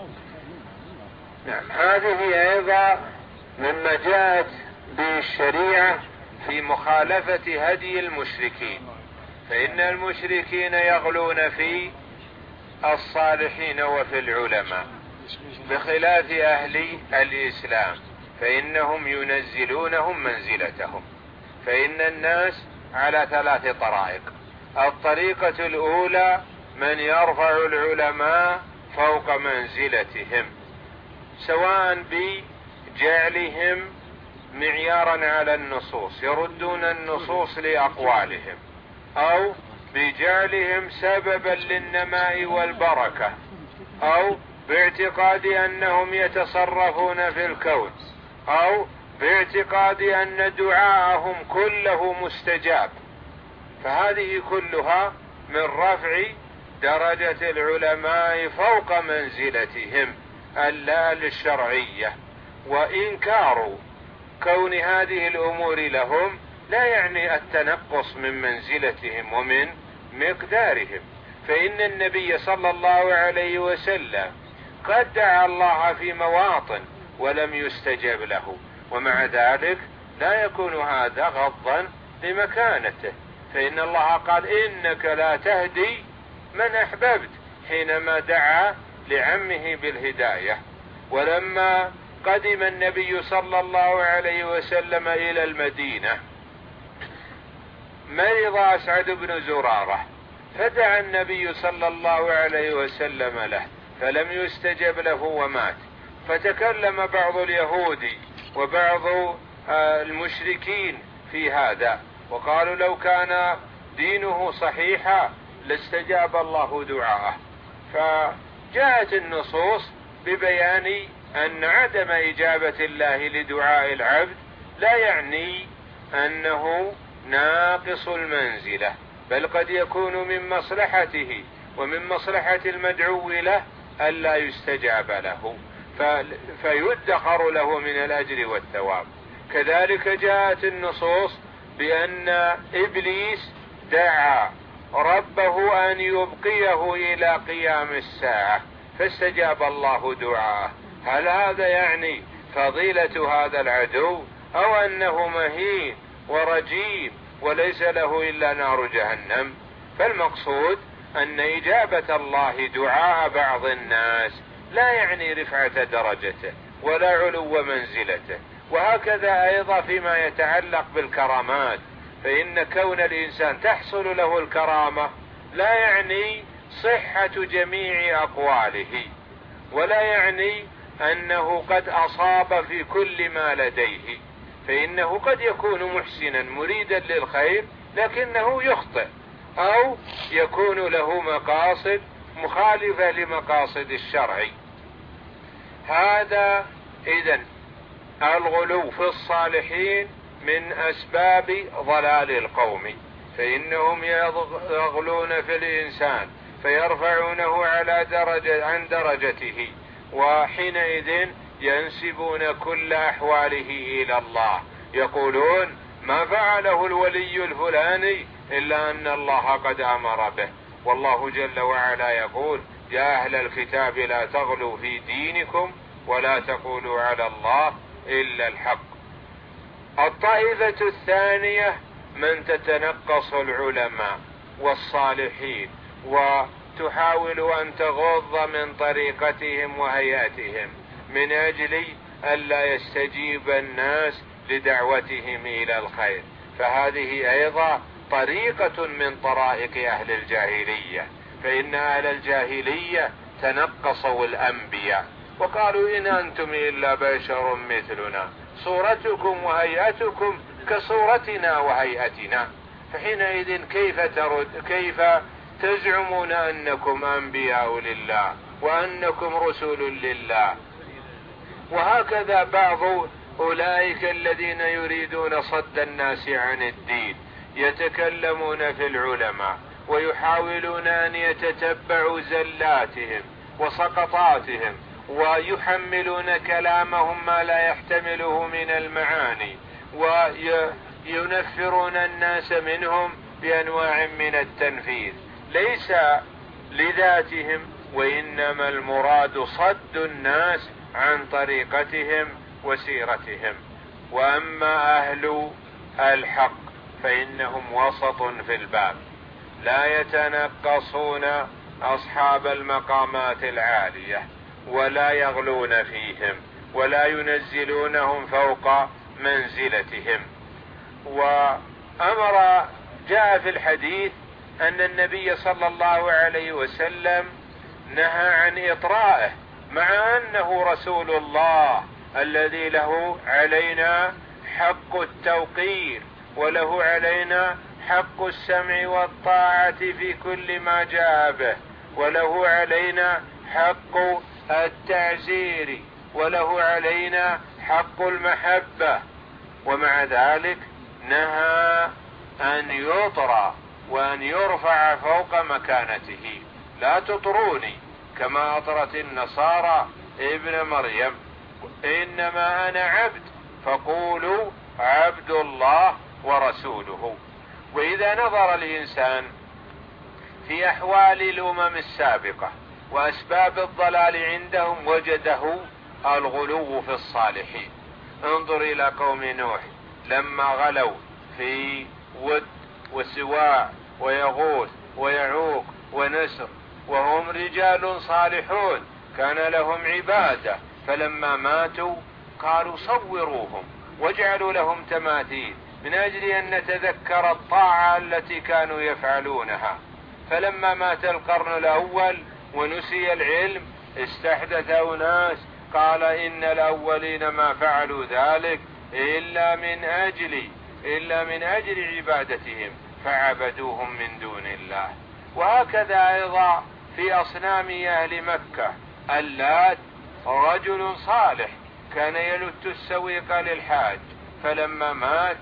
نعم، هذه أيضا مما جاءت بالشريعة في مخالفة هدي المشركين، فإن المشركين يغلون في الصالحين وفي العلماء بخلاف أهل الإسلام، فإنهم ينزلونهم منزلتهم. فإن الناس على 3 طرائق: الطريقة الأولى من يرفع العلماء فوق منزلتهم، سواء بجعلهم معيارا على النصوص يردون النصوص لأقوالهم، أو بجعلهم سببا للنماء والبركة، أو باعتقاد أنهم يتصرفون في الكون، أو باعتقاد أن دعاءهم كله مستجاب. فهذه كلها من رفع درجة العلماء فوق منزلتهم اللا الشرعية. وإنكار كون هذه الأمور لهم لا يعني التنقص من منزلتهم ومن مقدارهم، فإن النبي صلى الله عليه وسلم قد دعا الله في مواطن ولم يستجب له، ومع ذلك لا يكون هذا غضا لمكانته، فإن الله قال إنك لا تهدي من أحببت حينما دعا لعمه بالهداية. ولما قدم النبي صلى الله عليه وسلم إلى المدينة مرض أسعد بن زرارة، فدعا النبي صلى الله عليه وسلم له فلم يستجب له ومات. فتكلم بعض اليهود وبعض المشركين في هذا، وقالوا لو كان دينه صحيحا لاستجاب الله دعاءه. فجاءت النصوص ببيان أن عدم إجابة الله لدعاء العبد لا يعني أنه ناقص المنزلة، بل قد يكون من مصلحته ومن مصلحة المدعو له ألا يستجاب له فيدخر له من الأجر والثواب. كذلك جاءت النصوص بأن إبليس دعا ربه أن يبقيه إلى قيام الساعة فاستجاب الله دعاءه. هل هذا يعني فضيلة هذا العدو، أو أنه مهين ورجيم وليس له إلا نار جهنم؟ فالمقصود أن إجابة الله دعاء بعض الناس لا يعني رفعة درجته ولا علو منزلته. وهكذا أيضا فيما يتعلق بالكرامات، فإن كون الإنسان تحصل له الكرامة لا يعني صحة جميع أقواله، ولا يعني أنه قد أصاب في كل ما لديه، فإنه قد يكون محسنا مريدا للخير لكنه يخطئ، أو يكون له مقاصد مخالفة لمقاصد الشرع. هذا إذن الغلو في الصالحين من أسباب ضلال القوم، فإنهم يغلون في الإنسان فيرفعونه على عن درجته، وحينئذ ينسبون كل أحواله إلى الله، يقولون ما فعله الولي الفلاني إلا أن الله قد أمر به. والله جل وعلا يقول يا أهل الكتاب لا تغلوا في دينكم ولا تقولوا على الله إلا الحق. الطائفة الثانية من تتنقص العلماء والصالحين وتحاول أن تغض من طريقتهم وهيئتهم من أجل ألا يستجيب الناس لدعوتهم إلى الخير، فهذه أيضا طريقة من طرائق أهل الجاهلية. فإن أهل الجاهلية تنقصوا الأنبياء وقالوا إن أنتم إلا بشر مثلنا صورتكم وهيئتكم كصورتنا وهيئتنا، فحينئذ كيف تزعمون أنكم أنبياء لله وأنكم رسل لله؟ وهكذا بعض أولئك الذين يريدون صد الناس عن الدين يتكلمون في العلماء ويحاولون أن يتتبعوا زلاتهم وسقطاتهم ويحملون كلامهم ما لا يحتمله من المعاني، وينفرون الناس منهم بأنواع من التنفيذ ليس لذاتهم، وإنما المراد صد الناس عن طريقتهم وسيرتهم. وأما أهل الحق فإنهم وسط في الباب، لا يتنقصون أصحاب المقامات العالية ولا يغلون فيهم ولا ينزلونهم فوق منزلتهم. وأمر جاء في الحديث أن النبي صلى الله عليه وسلم نهى عن إطرائه مع أنه رسول الله الذي له علينا حق التوقير وله علينا حق السمع والطاعة في كل ما جاء به، وله علينا حق التعزير، وله علينا حق المحبة، ومع ذلك نهى أن يطرى وأن يرفع فوق مكانته. لا تطروني كما أطرت النصارى ابن مريم، إنما أنا عبد فقولوا عبد الله ورسوله. وإذا نظر الإنسان في أحوال الأمم السابقة وأسباب الضلال عندهم وجده الغلو في الصالحين. انظر إلى قوم نوح لما غلوا في ود وسواع ويغوث ويعوق ونسر، وهم رجال صالحون كان لهم عبادة، فلما ماتوا قالوا صوروهم واجعلوا لهم تماثيل من أجل أن نتذكر الطاعة التي كانوا يفعلونها. فلما مات القرن الأول ونسي العلم استحدث أناس قال إن الأولين ما فعلوا ذلك إلا من أجل عبادتهم فعبدوهم من دون الله. وهكذا أيضا في أصنام أهل مكة. اللات رجل صالح كان يلت السويق للحاج، فلما مات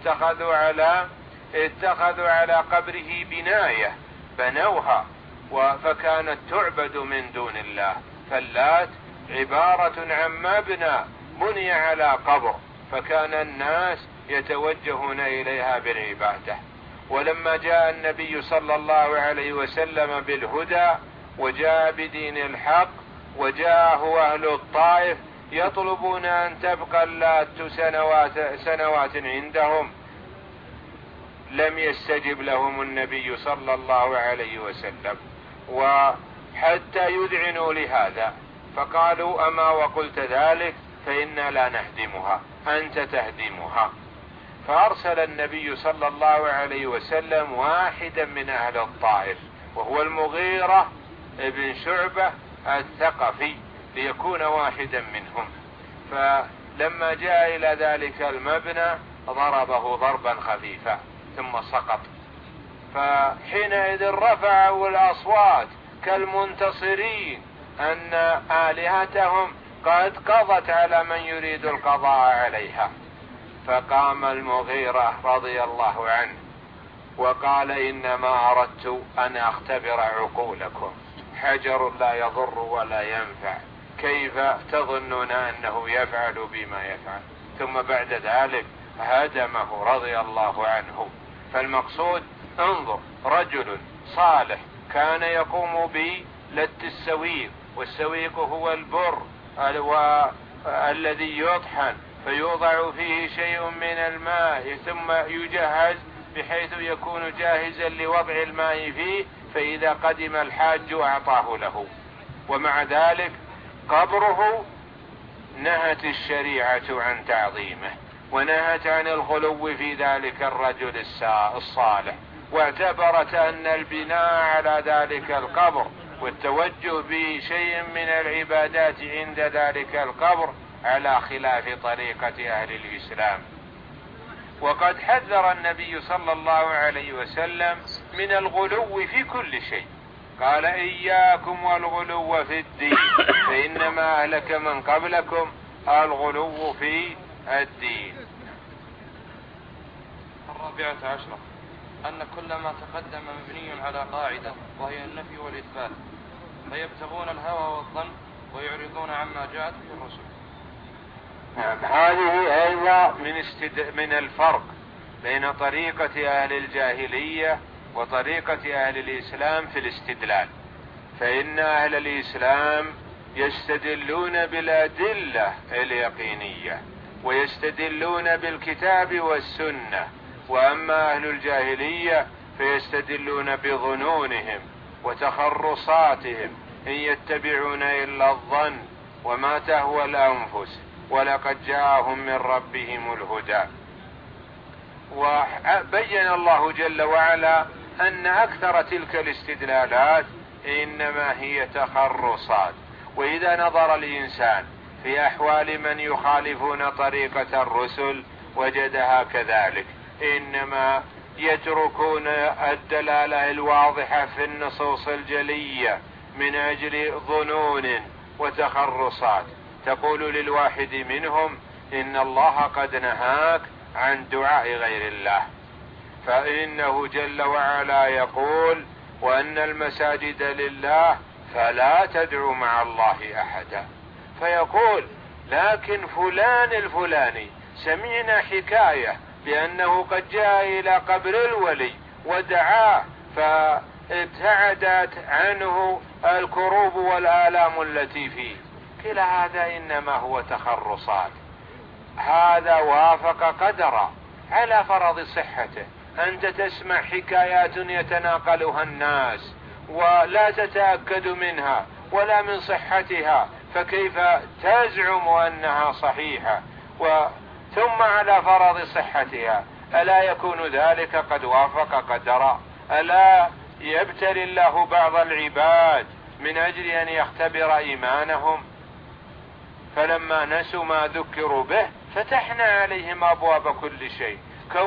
اتخذوا على قبره بناية بنوها فكانت تعبد من دون الله. فاللات عبارة عن مبنى بني على قبر، فكان الناس يتوجهون إليها بالعبادة. ولما جاء النبي صلى الله عليه وسلم بالهدى وجاء بدين الحق وجاءه أهل الطائف يطلبون أن تبقى اللات سنوات عندهم، لم يستجب لهم النبي صلى الله عليه وسلم وحتى يذعنوا لهذا، فقالوا أما وقلت ذلك فإنا لا نهدمها، أنت تهدمها. فأرسل النبي صلى الله عليه وسلم واحدا من أهل الطائف وهو المغيرة ابن شعبة الثقفي ليكون واحدا منهم. فلما جاء إلى ذلك المبنى ضربه ضربا خفيفا ثم سقط. فحينئذ رفعوا الأصوات كالمنتصرين أن آلهتهم قد قضت على من يريد القضاء عليها. فقام المغيرة رضي الله عنه وقال إنما أردت أن أختبر عقولكم، حجر لا يضر ولا ينفع، كيف تظنون أنه يفعل بما يفعل؟ ثم بعد ذلك هدمه رضي الله عنه. فالمقصود انظر، رجل صالح كان يقوم بلت السويق، والسويق هو البر الذي يطحن فيوضع فيه شيء من الماء ثم يجهز بحيث يكون جاهزا لوضع الماء فيه، فإذا قدم الحاج أعطاه له. ومع ذلك قبره نهت الشريعة عن تعظيمه ونهت عن الغلو في ذلك الرجل الصالح، واعتبرت أن البناء على ذلك القبر والتوجه بشيء من العبادات عند ذلك القبر على خلاف طريقة أهل الإسلام. وقد حذر النبي صلى الله عليه وسلم من الغلو في كل شيء، قال إياكم والغلو في الدين فإنما أهلك من قبلكم الغلو في الدين. 14 أن كل ما تقدم مبني على قاعدة وهي النفي والإثبات، فيبتغون الهوى والظن ويعرضون عما جاءت به الرسل. هذه أيضا من الفرق بين طريقة أهل الجاهلية وطريقة أهل الإسلام في الاستدلال. فإن أهل الإسلام يستدلون بالأدلة اليقينية ويستدلون بالكتاب والسنة، وأما أهل الجاهلية فيستدلون بظنونهم وتخرصاتهم، إن يتبعون إلا الظن وما تهوى الأنفس ولقد جاءهم من ربهم الهدى. وبين الله جل وعلا أن أكثر تلك الاستدلالات إنما هي تخرصات، وإذا نظر الإنسان في أحوال من يخالفون طريقة الرسل وجدها كذلك، إنما يتركون الدلالة الواضحة في النصوص الجلية من أجل ظنون وتخرصات. تقول للواحد منهم إن الله قد نهاك عن دعاء غير الله، فإنه جل وعلا يقول وأن المساجد لله فلا تدعوا مع الله أحدا. فيقول لكن فلان الفلاني سمعنا حكاية بأنه قد جاء إلى قبر الولي ودعاه فابتعدت عنه الكروب والآلام التي فيه. كلا هذا إنما هو تخرصات. هذا وافق قدرا على فرض صحته. أنت تسمع حكايات يتناقلها الناس ولا تتأكد منها ولا من صحتها، فكيف تزعم أنها صحيحة ثم على فرض صحتها؟ ألا يكون ذلك قد وافق قدرا؟ ألا يبتلي الله بعض العباد من أجل أن يختبر إيمانهم؟ فلما نسوا ما ذكروا به فتحنا عليهم أبواب كل شيء.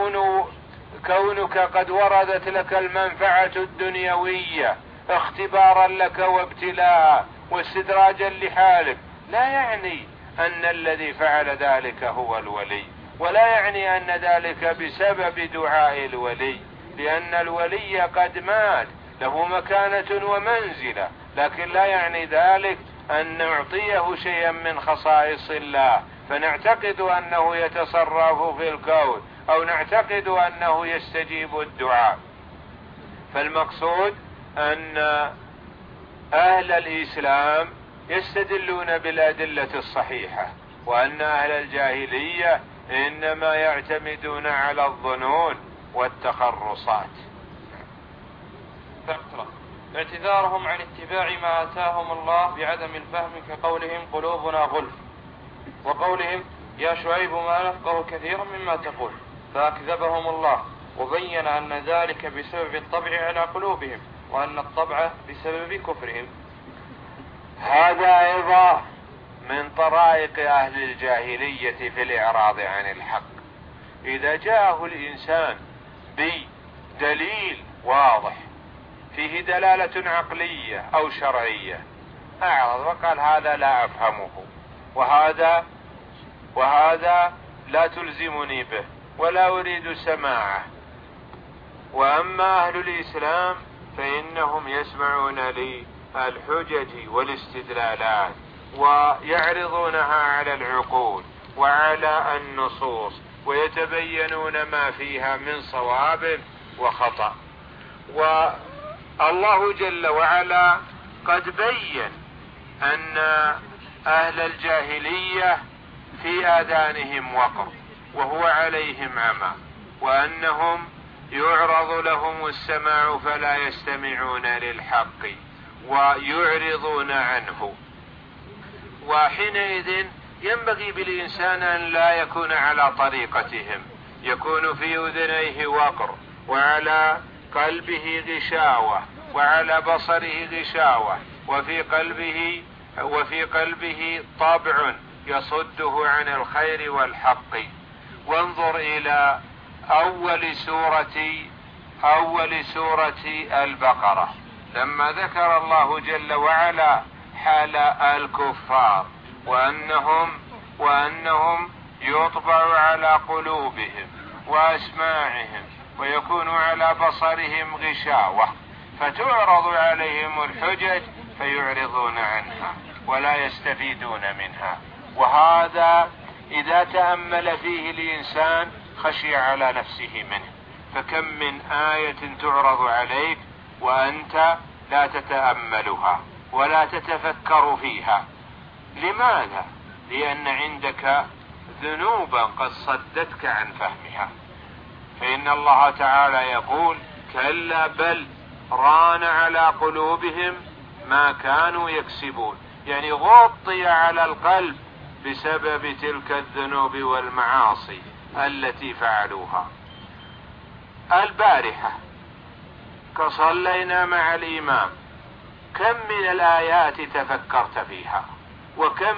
كونك قد وردت لك المنفعة الدنيوية اختبارا لك وابتلاء واستدراجا لحالك لا يعني أن الذي فعل ذلك هو الولي، ولا يعني أن ذلك بسبب دعاء الولي، لأن الولي قد مات له مكانة ومنزلة، لكن لا يعني ذلك أن نعطيه شيئا من خصائص الله فنعتقد أنه يتصرف في الكون أو نعتقد أنه يستجيب الدعاء. فالمقصود أن أهل الإسلام يستدلون بالأدلة الصحيحة، وأن أهل الجاهلية إنما يعتمدون على الظنون والتخرصات. اعتذارهم عن اتباع ما آتاهم الله بعدم الفهم كقولهم قلوبنا غلف، وقولهم يا شعيب ما نفقه كثيرا مما تقول، فأكذبهم الله وبين أن ذلك بسبب الطبع على قلوبهم وأن الطبع بسبب كفرهم. هذا أيضا من طرائق أهل الجاهلية في الإعراض عن الحق. إذا جاءه الإنسان بدليل واضح فيه دلالة عقلية أو شرعية أعرض وقال هذا لا أفهمه وهذا لا تلزمني به ولا أريد سماعه. وأما أهل الإسلام فإنهم يسمعون للحجج والاستدلالات ويعرضونها على العقول وعلى النصوص ويتبينون ما فيها من صواب وخطأ. والله جل وعلا قد بين أن أهل الجاهلية في آذانهم وقر وهو عليهم عمى، وأنهم يعرض لهم السماع فلا يستمعون للحق ويعرضون عنه. وحينئذ ينبغي بالإنسان أن لا يكون على طريقتهم، يكون في أذنيه وقر وعلى قلبه غشاوة وعلى بصره غشاوة وفي قلبه طبع يصده عن الخير والحق. وانظر إلى أول سورة البقرة لما ذكر الله جل وعلا حال الكفار وأنهم يطبع على قلوبهم وأسماعهم ويكون على بصرهم غشاوة، فتعرض عليهم الحجج فيعرضون عنها ولا يستفيدون منها. وهذا إذا تأمل فيه الإنسان خشي على نفسه منه. فكم من آية تعرض عليك وأنت لا تتأملها ولا تتفكر فيها. لماذا؟ لأن عندك ذنوبا قد صدتك عن فهمها. فإن الله تعالى يقول كلا بل ران على قلوبهم ما كانوا يكسبون، يعني غطي على القلب بسبب تلك الذنوب والمعاصي التي فعلوها. البارحة كصلينا مع الإمام كم من الآيات تفكرت فيها، وكم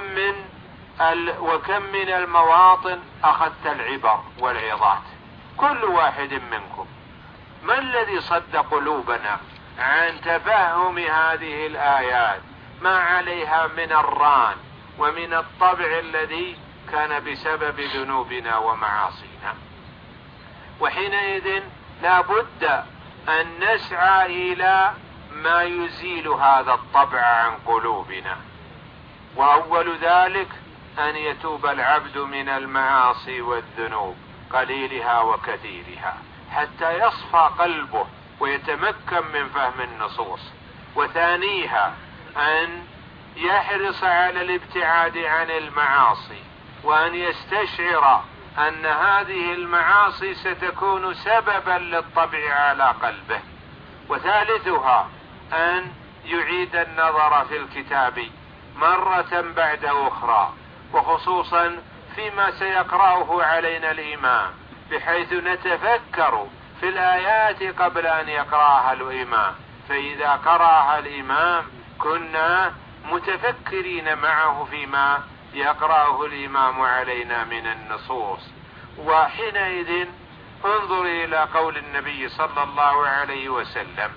من المواطن أخذت العبر والعظات. كل واحد منكم ما الذي صد قلوبنا عن تفهم هذه الآيات ما عليها من الران ومن الطبع الذي كان بسبب ذنوبنا ومعاصينا. وحينئذ لا بد أن نسعى إلى ما يزيل هذا الطبع عن قلوبنا، وأول ذلك أن يتوب العبد من المعاصي والذنوب قليلها وكثيرها حتى يصفى قلبه ويتمكن من فهم النصوص. وثانيها أن يحرص على الابتعاد عن المعاصي، وأن يستشعر أن هذه المعاصي ستكون سببا للطبع على قلبه. وثالثها أن يعيد النظر في الكتاب مرة بعد أخرى، وخصوصا فيما سيقرأه علينا الإمام، بحيث نتفكر في الآيات قبل أن يقرأها الإمام، فإذا قرأها الإمام كنا متفكرين معه فيما يقرأه الإمام علينا من النصوص. وحينئذ انظر إلى قول النبي صلى الله عليه وسلم: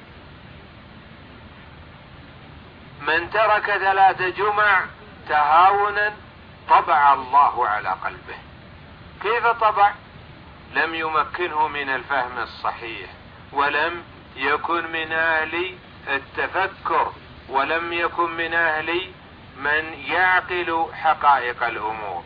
من ترك 3 جمع تهاونا طبع الله على قلبه. كيف طبع؟ لم يمكنه من الفهم الصحيح، ولم يكن من أهل التفكر، ولم يكن من أهل من يعقل حقائق الأمور.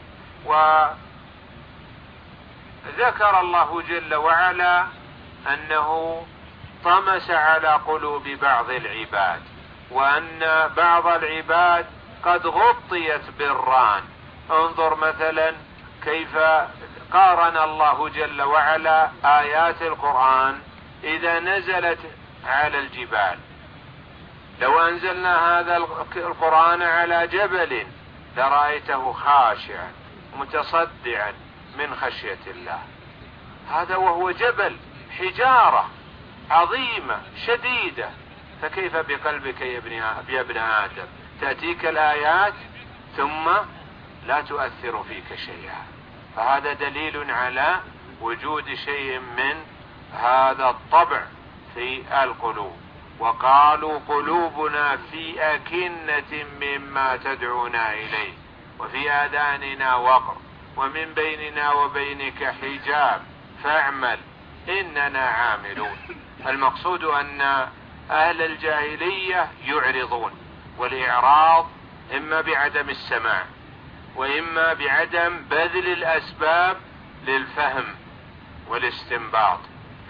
وذكر الله جل وعلا أنه طمس على قلوب بعض العباد، وأن بعض العباد قد غطيت بالران. انظر مثلا كيف قارن الله جل وعلا آيات القرآن إذا نزلت على الجبال. لو أنزلنا هذا القرآن على جبل لرأيته خاشعا متصدعا من خشية الله، هذا وهو جبل، حجارة عظيمة شديدة. فكيف بقلبك يا ابن آدم؟ تأتيك الآيات ثم لا تؤثر فيك شيئا. فهذا دليل على وجود شيء من هذا الطبع في القلوب. وقالوا قلوبنا في أكنة مما تدعونا إليه وفي آذاننا وقر ومن بيننا وبينك حجاب فاعمل إننا عاملون. المقصود أن أهل الجاهلية يعرضون، والإعراض إما بعدم السماع وإما بعدم بذل الأسباب للفهم والاستنباط.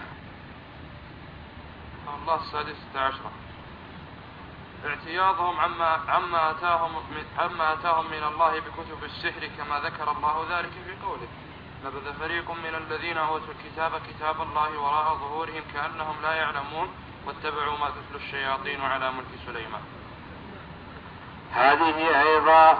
الله 16. اعتياضهم عما أتاهم من الله بكتب السحر، كما ذكر الله ذلك في قوله: نبذ فريق من الذين أوتوا الكتاب كتاب الله وراء ظهورهم كأنهم لا يعلمون واتبعوا ما تتلو الشياطين على ملك سليمان. هذه أيضا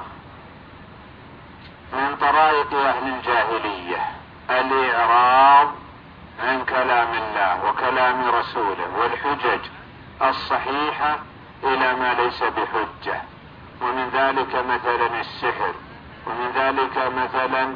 من طرائق أهل الجاهلية، الإعراض عن كلام الله وكلام رسوله والحجج الصحيحة إلى ما ليس بحجة. ومن ذلك مثلا السحر، ومن ذلك مثلا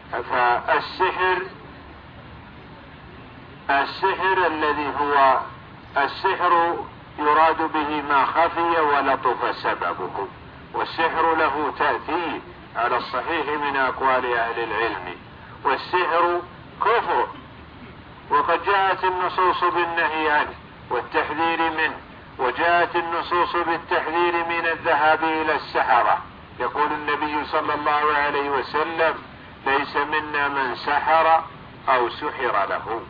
السحر الذي هو السحر يراد به ما خفي ولطف سببه، والسحر له تأثير على الصحيح من أقوال أهل العلم، والسحر كفر، وقد جاءت النصوص بالنهي عنه والتحذير منه، وجاءت النصوص بالتحذير من الذهاب إلى السحرة. يقول النبي صلى الله عليه وسلم: ليس منا من سحر أو سحر له.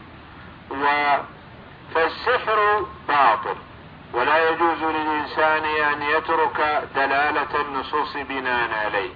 فالسحر باطل، ولا يجوز للإنسان أن يترك دلالة النصوص بناء عليه.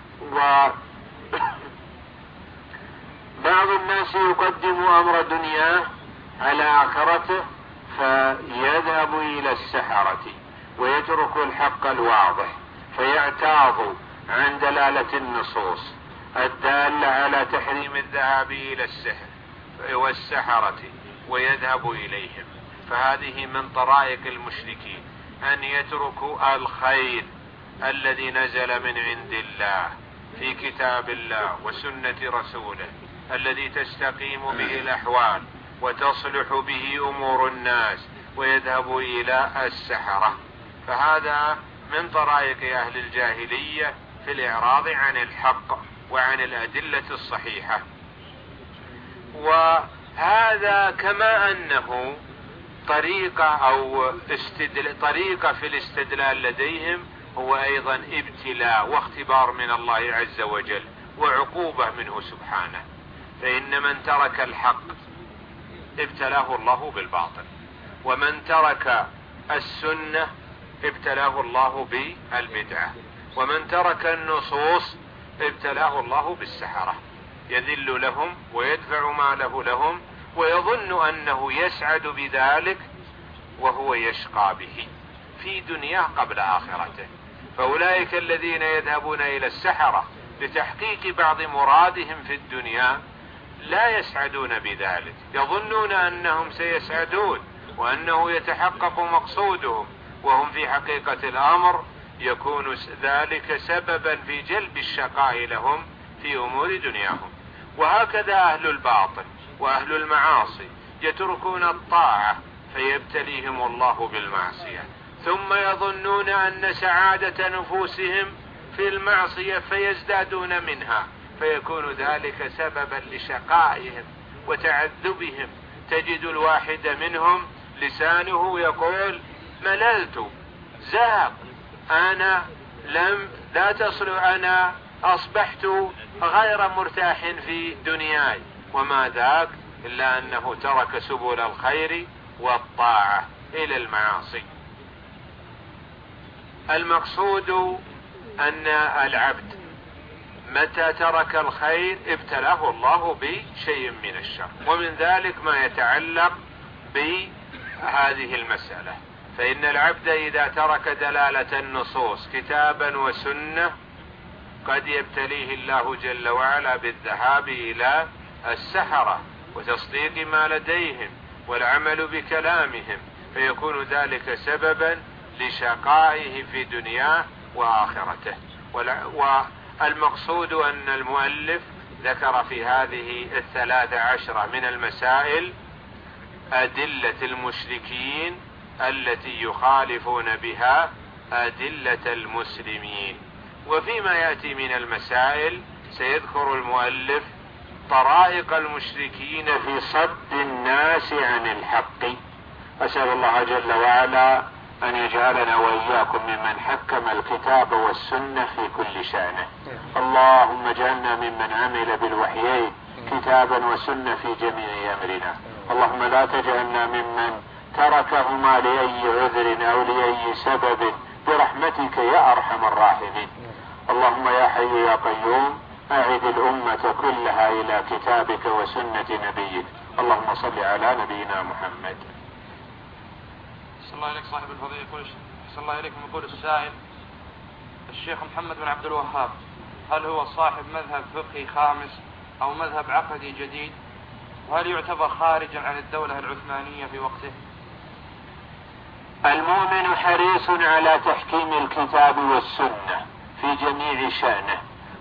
بعض الناس يقدم أمر دنياه على آخرته فيذهب إلى السحرة ويترك الحق الواضح، فيعتاض عن دلالة النصوص الدالة على تحريم الذهاب إلى السحر والسحرة ويذهب إليهم. فهذه من طرائق المشركين، أن يتركوا الخير الذي نزل من عند الله في كتاب الله وسنة رسوله الذي تستقيم به الأحوال وتصلح به أمور الناس، ويذهبوا إلى السحرة. فهذا من طرائق أهل الجاهلية في الإعراض عن الحق وعن الأدلة الصحيحة. وهذا كما أنه طريقة في الاستدلال لديهم، هو أيضا ابتلاء واختبار من الله عز وجل وعقوبة منه سبحانه. فإن من ترك الحق ابتلاه الله بالباطل، ومن ترك السنة ابتلاه الله بالبدعة، ومن ترك النصوص ابتلاه الله بالسحرة، يذل لهم ويدفع ما له لهم ويظن أنه يسعد بذلك وهو يشقى به في دنياه قبل آخرته. فأولئك الذين يذهبون إلى السحرة لتحقيق بعض مرادهم في الدنيا لا يسعدون بذلك، يظنون أنهم سيسعدون وأنه يتحقق مقصودهم، وهم في حقيقة الأمر يكون ذلك سببا في جلب الشقاء لهم في أمور دنياهم. وهكذا أهل الباطل وأهل المعاصي يتركون الطاعة فيبتليهم الله بالمعصية، ثم يظنون أن سعادة نفوسهم في المعصية فيزدادون منها، فيكون ذلك سببا لشقائهم وتعذبهم. تجد الواحد منهم لسانه يقول: مللت، زهق، أنا لا تصل، أنا أصبحت غير مرتاح في دنياي، وما ذاك إلا أنه ترك سبل الخير والطاعة إلى المعاصي. المقصود أن العبد متى ترك الخير ابتلاه الله بشيء من الشر، ومن ذلك ما يتعلق بهذه المسألة. فإن العبد إذا ترك دلالة النصوص كتابا وسنة قد يبتليه الله جل وعلا بالذهاب إلى السحرة وتصديق ما لديهم والعمل بكلامهم، فيكون ذلك سببا لشقائه في دنياه وآخرته. والمقصود أن المؤلف ذكر في هذه 13 من المسائل أدلة المشركين التي يخالفون بها أدلة المسلمين. وفيما يأتي من المسائل سيذكر المؤلف طرائق المشركين في صد الناس عن الحق. أسأل الله جل وعلا أن يجعلنا وإياكم ممن حكم الكتاب والسنة في كل شأنه. اللهم اجعلنا ممن عمل بالوحيين كتابا وسنة في جميع أمرنا. اللهم لا تجعلنا ممن تركهما لأي عذر أو لأي سبب برحمتك يا أرحم الراحمين. اللهم يا حي يا قيوم أعد الأمة كلها إلى كتابك وسنة نبيك. اللهم صل على نبينا محمد. صلى الله عليك صاحب الفضيلة. صلى الله عليكم. يقول السائل: الشيخ محمد بن عبد الوهاب هل هو صاحب مذهب فقهي خامس أو مذهب عقدي جديد؟ وهل يعتبر خارجا عن الدولة العثمانية في وقته؟ المؤمن حريص على تحكيم الكتاب والسنة في جميع شأنه،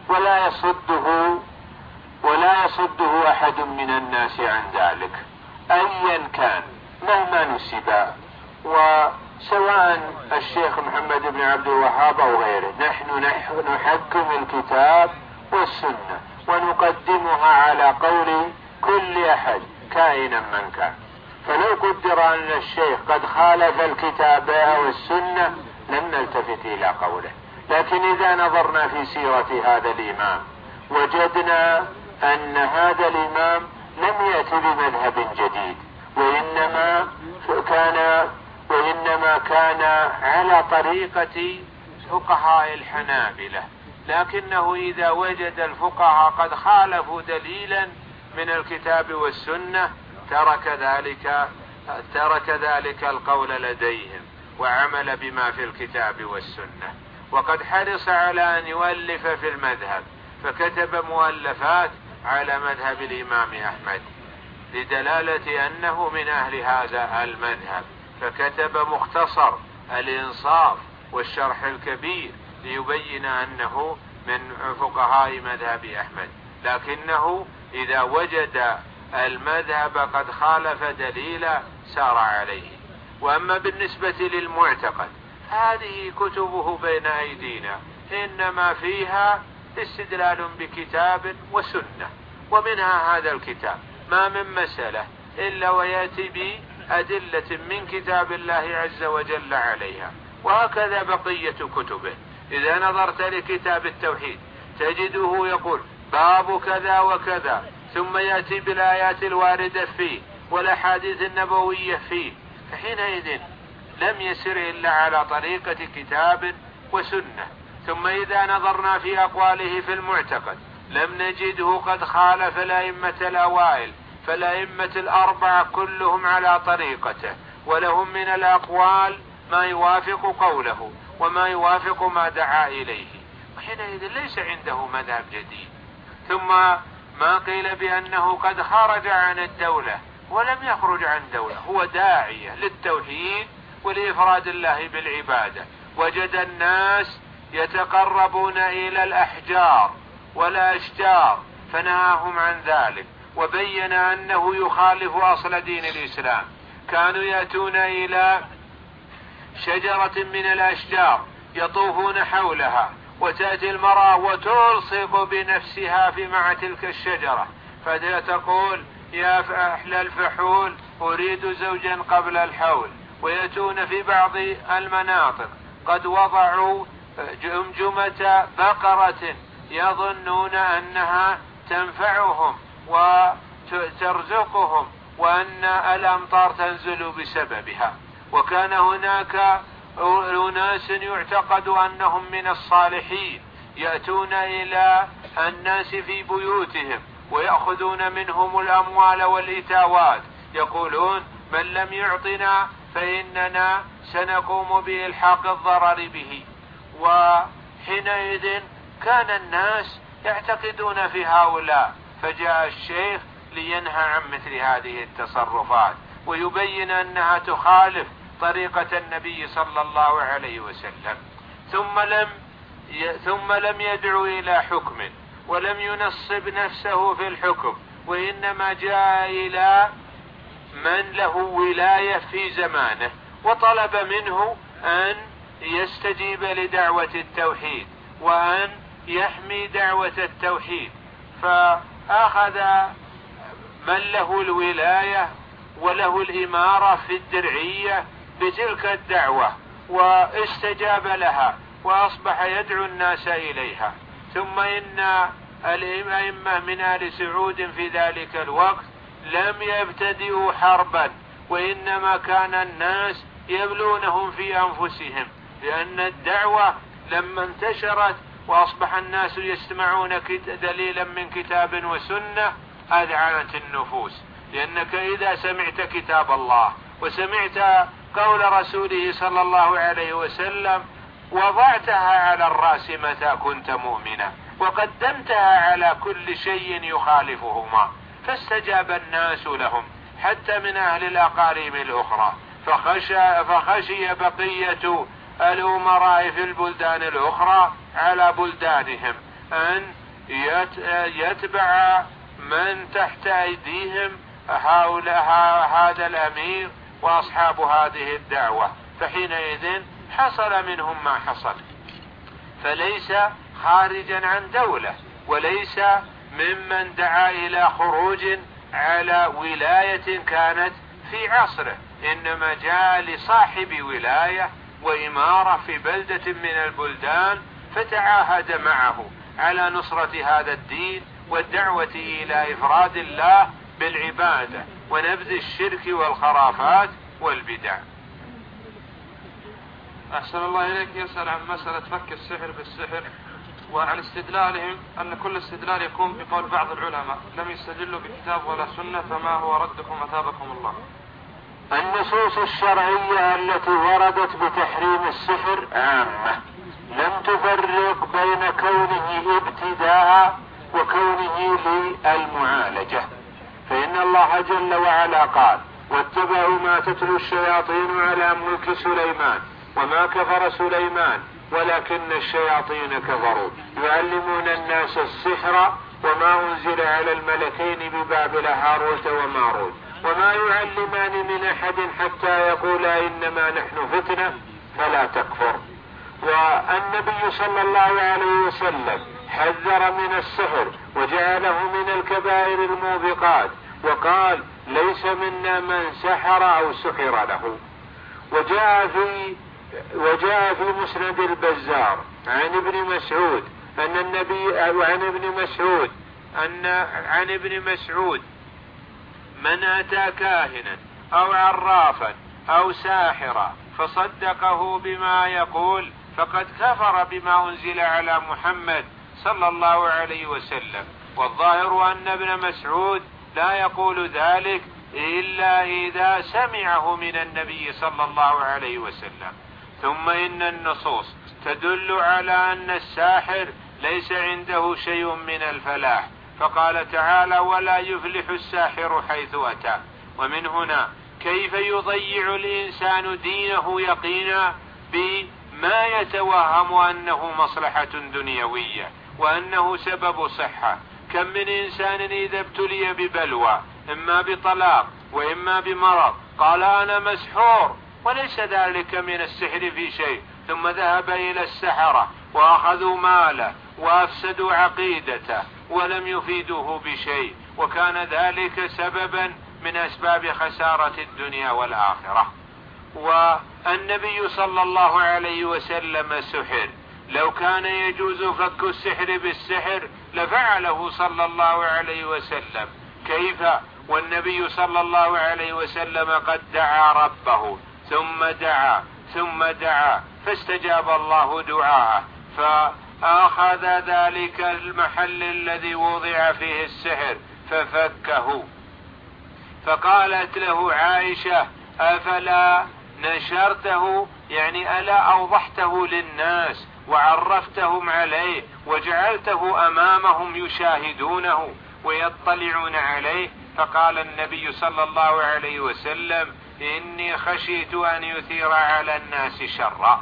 ولا يصده أحد من الناس عن ذلك أيا كان مهما نسب. وسواء الشيخ محمد بن عبد الوهاب أو غيره، نحن نحكم الكتاب والسنة ونقدمها على قول كل أحد كائنا من كان. فلو قدر أن الشيخ قد خالف الكتاب والسنة لم نلتفت إلى قوله. لكن إذا نظرنا في سيرة هذا الإمام وجدنا أن هذا الإمام لم يأتي بمذهب جديد، وإنما كان على طريقة فقهاء الحنابلة، لكنه إذا وجد الفقهاء قد خالفوا دليلا من الكتاب والسنة ترك ذلك القول لديهم وعمل بما في الكتاب والسنة. وقد حرص على أن يؤلف في المذهب، فكتب مؤلفات على مذهب الإمام أحمد لدلالة أنه من أهل هذا المذهب، فكتب مختصر الإنصاف والشرح الكبير ليبين أنه من فقهاء مذهب أحمد، لكنه إذا وجد المذهب قد خالف دليلا سار عليه. وأما بالنسبة للمعتقد هذه كتبه بين أيدينا، إنما فيها استدلال بكتاب وسنة، ومنها هذا الكتاب ما من مسألة إلا ويأتي بأدلة من كتاب الله عز وجل عليها، وهكذا بقية كتبه. إذا نظرت لكتاب التوحيد تجده يقول باب كذا وكذا، ثم يأتي بالآيات الواردة فيه والأحاديث النبوية فيه، فحينئذ لم يسر إلا على طريقة كتاب وسنة. ثم إذا نظرنا في أقواله في المعتقد لم نجده قد خالف الأئمة الأوائل، فالأئمة الأربعة كلهم على طريقته، ولهم من الأقوال ما يوافق قوله وما يوافق ما دعا إليه، وحينئذ ليس عنده مذهب جديد. ثم ما قيل بأنه قد خرج عن الدولة، ولم يخرج عن دولة، هو داعية للتوحيد ولإفراد الله بالعبادة. وجد الناس يتقربون إلى الأحجار والأشجار فنهاهم عن ذلك، وبين أنه يخالف أصل دين الإسلام. كانوا يأتون إلى شجرة من الأشجار يطوفون حولها، وتأتي المرأة وتلصق بنفسها مع تلك الشجرة فتقول يا أحلى الفحول أريد زوجا قبل الحول. ويأتون في بعض المناطق قد وضعوا جمجمة بقرة يظنون أنها تنفعهم وترزقهم وأن الأمطار تنزل بسببها. وكان هناك أناس يعتقد أنهم من الصالحين يأتون إلى الناس في بيوتهم ويأخذون منهم الأموال والإتاوات، يقولون من لم يعطنا فإننا سنقوم بإلحاق الضرر به. وحينئذ كان الناس يعتقدون في هؤلاء، فجاء الشيخ لينهى عن مثل هذه التصرفات ويبين أنها تخالف طريقة النبي صلى الله عليه وسلم. ثم لم يدعو إلى حكم ولم ينصب نفسه في الحكم، وإنما جاء إلى من له ولاية في زمانه وطلب منه أن يستجيب لدعوة التوحيد وأن يحمي دعوة التوحيد، فأخذ من له الولاية وله الإمارة في الدرعية بتلك الدعوة واستجاب لها وأصبح يدعو الناس إليها. ثم إن الأئمة من آل سعود في ذلك الوقت لم يبتدئوا حربا، وإنما كان الناس يبلونهم في أنفسهم، لأن الدعوة لما انتشرت وأصبح الناس يسمعون دليلا من كتاب وسنة أذعنت النفوس. لأنك إذا سمعت كتاب الله وسمعت قول رسوله صلى الله عليه وسلم وضعتها على الرأس متى كنت مؤمنا وقدمتها على كل شيء يخالفهما، فاستجاب الناس لهم حتى من أهل الأقاليم الأخرى، فخشي بقية الأمراء في البلدان الأخرى على بلدانهم أن يتبع من تحت أيديهم هذا الأمير وأصحاب هذه الدعوة، فحينئذ حصل منهم ما حصل. فليس خارجا عن دولة وليس ممن دعا إلى خروج على ولاية كانت في عصره، إنما جاء لصاحب ولاية وإمارة في بلدة من البلدان فتعاهد معه على نصرة هذا الدين والدعوة إلى إفراد الله بالعبادة ونبذ الشرك والخرافات والبدع. أحسن الله إليك. يسأل عن مسألة فك السحر بالسحر، وعن استدلالهم أن كل استدلال يكون بقول بعض العلماء لم يستدلوا بكتاب ولا سنة، فما هو ردكم أثابكم الله؟ النصوص الشرعية التي وردت بتحريم السحر عامة، لم تفرق بين كونه ابتداء وكونه للمعالجة. فإن الله جل وعلا قال واتبعوا ما تتلو الشياطين على ملك سليمان وما كفر سليمان ولكن الشياطين كفروا يعلمون الناس السحر وما أنزل على الملكين ببابل هاروت وماروت وما يعلمان من أحد حتى يقولا إنما نحن فتنة فلا تكفر. والنبي صلى الله عليه وسلم حذر من السحر وجعله من الكبائر الموبقات وقال ليس منا من سحر أو سحر له. وجاء في مسند البزار عن ابن مسعود عن ابن مسعود من أتى كاهنا أو عرافا أو ساحرا فصدقه بما يقول فقد كفر بما أنزل على محمد صلى الله عليه وسلم. والظاهر أن ابن مسعود لا يقول ذلك إلا إذا سمعه من النبي صلى الله عليه وسلم. ثم إن النصوص تدل على أن الساحر ليس عنده شيء من الفلاح، فقال تعالى ولا يفلح الساحر حيث أتى. ومن هنا كيف يضيع الإنسان دينه يقينا بما يتوهم أنه مصلحة دنيوية وأنه سبب صحة؟ كم من إنسان إذا ابتلي ببلوى إما بطلاق وإما بمرض قال أنا مسحور وليس ذلك من السحر في شيء، ثم ذهب إلى السحرة وأخذوا ماله وأفسدوا عقيدته ولم يفيدوه بشيء، وكان ذلك سببا من أسباب خسارة الدنيا والآخرة. والنبي صلى الله عليه وسلم سحر، لو كان يجوز فك السحر بالسحر لفعله صلى الله عليه وسلم. كيف والنبي صلى الله عليه وسلم قد دعا ربه ثم دعا فاستجاب الله دعاءه، فأخذ ذلك المحل الذي وضع فيه السحر ففكه. فقالت له عائشة أفلا نشرته، يعني ألا أوضحته للناس وعرفتهم عليه وجعلته أمامهم يشاهدونه ويطلعون عليه؟ فقال النبي صلى الله عليه وسلم إني خشيت أن يثير على الناس شرا.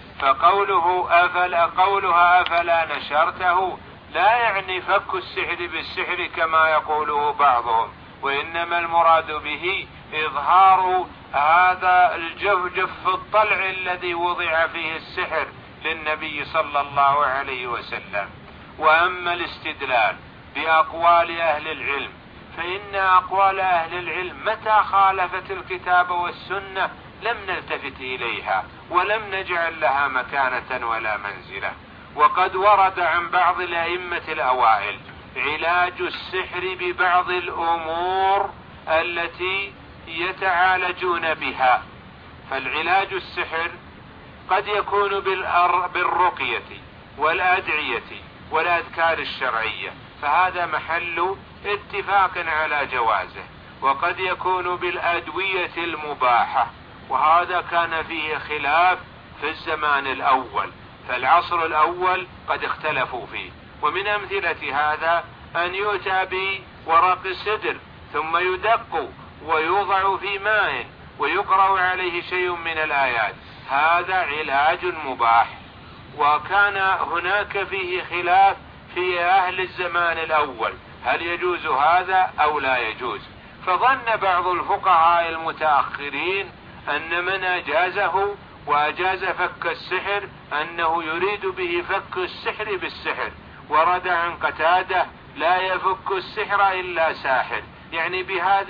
فقولها أفلا نشرته لا يعني فك السحر بالسحر كما يقوله بعضهم، وإنما المراد به إظهار هذا جف الطلع الذي وضع فيه السحر للنبي صلى الله عليه وسلم. وأما الاستدلال بأقوال أهل العلم فإن أقوال أهل العلم متى خالفت الكتاب والسنة لم نلتفت إليها ولم نجعل لها مكانة ولا منزلة. وقد ورد عن بعض الأئمة الأوائل علاج السحر ببعض الأمور التي يتعالجون بها. فالعلاج السحر قد يكون بالرقية والأدعية والأذكار الشرعية، فهذا محل اتفاق على جوازه. وقد يكون بالأدوية المباحة، وهذا كان فيه خلاف في الزمان الأول، فالعصر الأول قد اختلفوا فيه. ومن أمثلة هذا أن يؤتى بورق السدر ثم يدق ويوضع في ماء ويقرأ عليه شيء من الآيات، هذا علاج مباح. وكان هناك فيه خلاف في أهل الزمان الأول هل يجوز هذا أو لا يجوز، فظن بعض الفقهاء المتأخرين أن من أجازه وأجاز فك السحر أنه يريد به فك السحر بالسحر. ورد عن قتادة لا يفك السحر إلا ساحر، يعني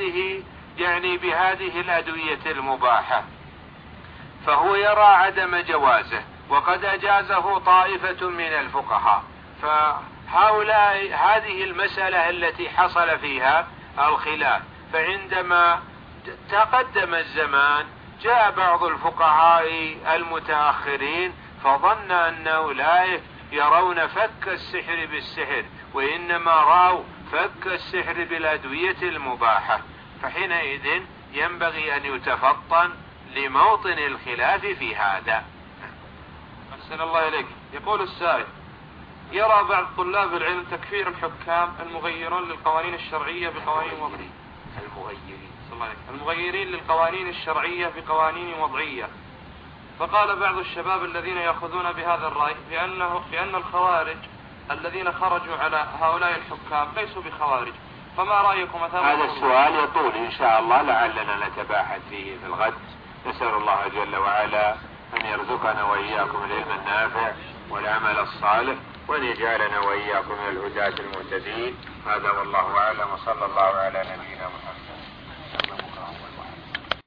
بهذه الأدوية المباحة، فهو يرى عدم جوازه، وقد أجازه طائفة من الفقهاء. فهؤلاء هذه المسألة التي حصل فيها الخلاف، فعندما تقدم الزمان جاء بعض الفقهاء المتأخرين فظن أن أولئك يرون فك السحر بالسحر، وإنما رأوا فك السحر بالأدوية المباحة، فحينئذ ينبغي أن يتفطن لموطن الخلاف في هذا. أحسن الله إليك. يقول السائل: يرى بعض طلاب العلم تكفير الحكام المغيرون للقوانين الشرعية بقوانين وضعية. المغيرين للقوانين الشرعية بقوانين وضعية، فقال بعض الشباب الذين يأخذون بهذا الرأي بأن الخوارج الذين خرجوا على هؤلاء الحكام ليسوا بخوارج، فما رأيكم؟ هذا السؤال يطول إن شاء الله، لعلنا نتباحث فيه في الغد. نسأل الله جل وعلا أن يرزقنا وإياكم العلم النافع والعمل الصالح، وأن يجعلنا وإياكم من الهداة المهتدين. هذا والله أعلم، وصلى الله على نبينا محمد.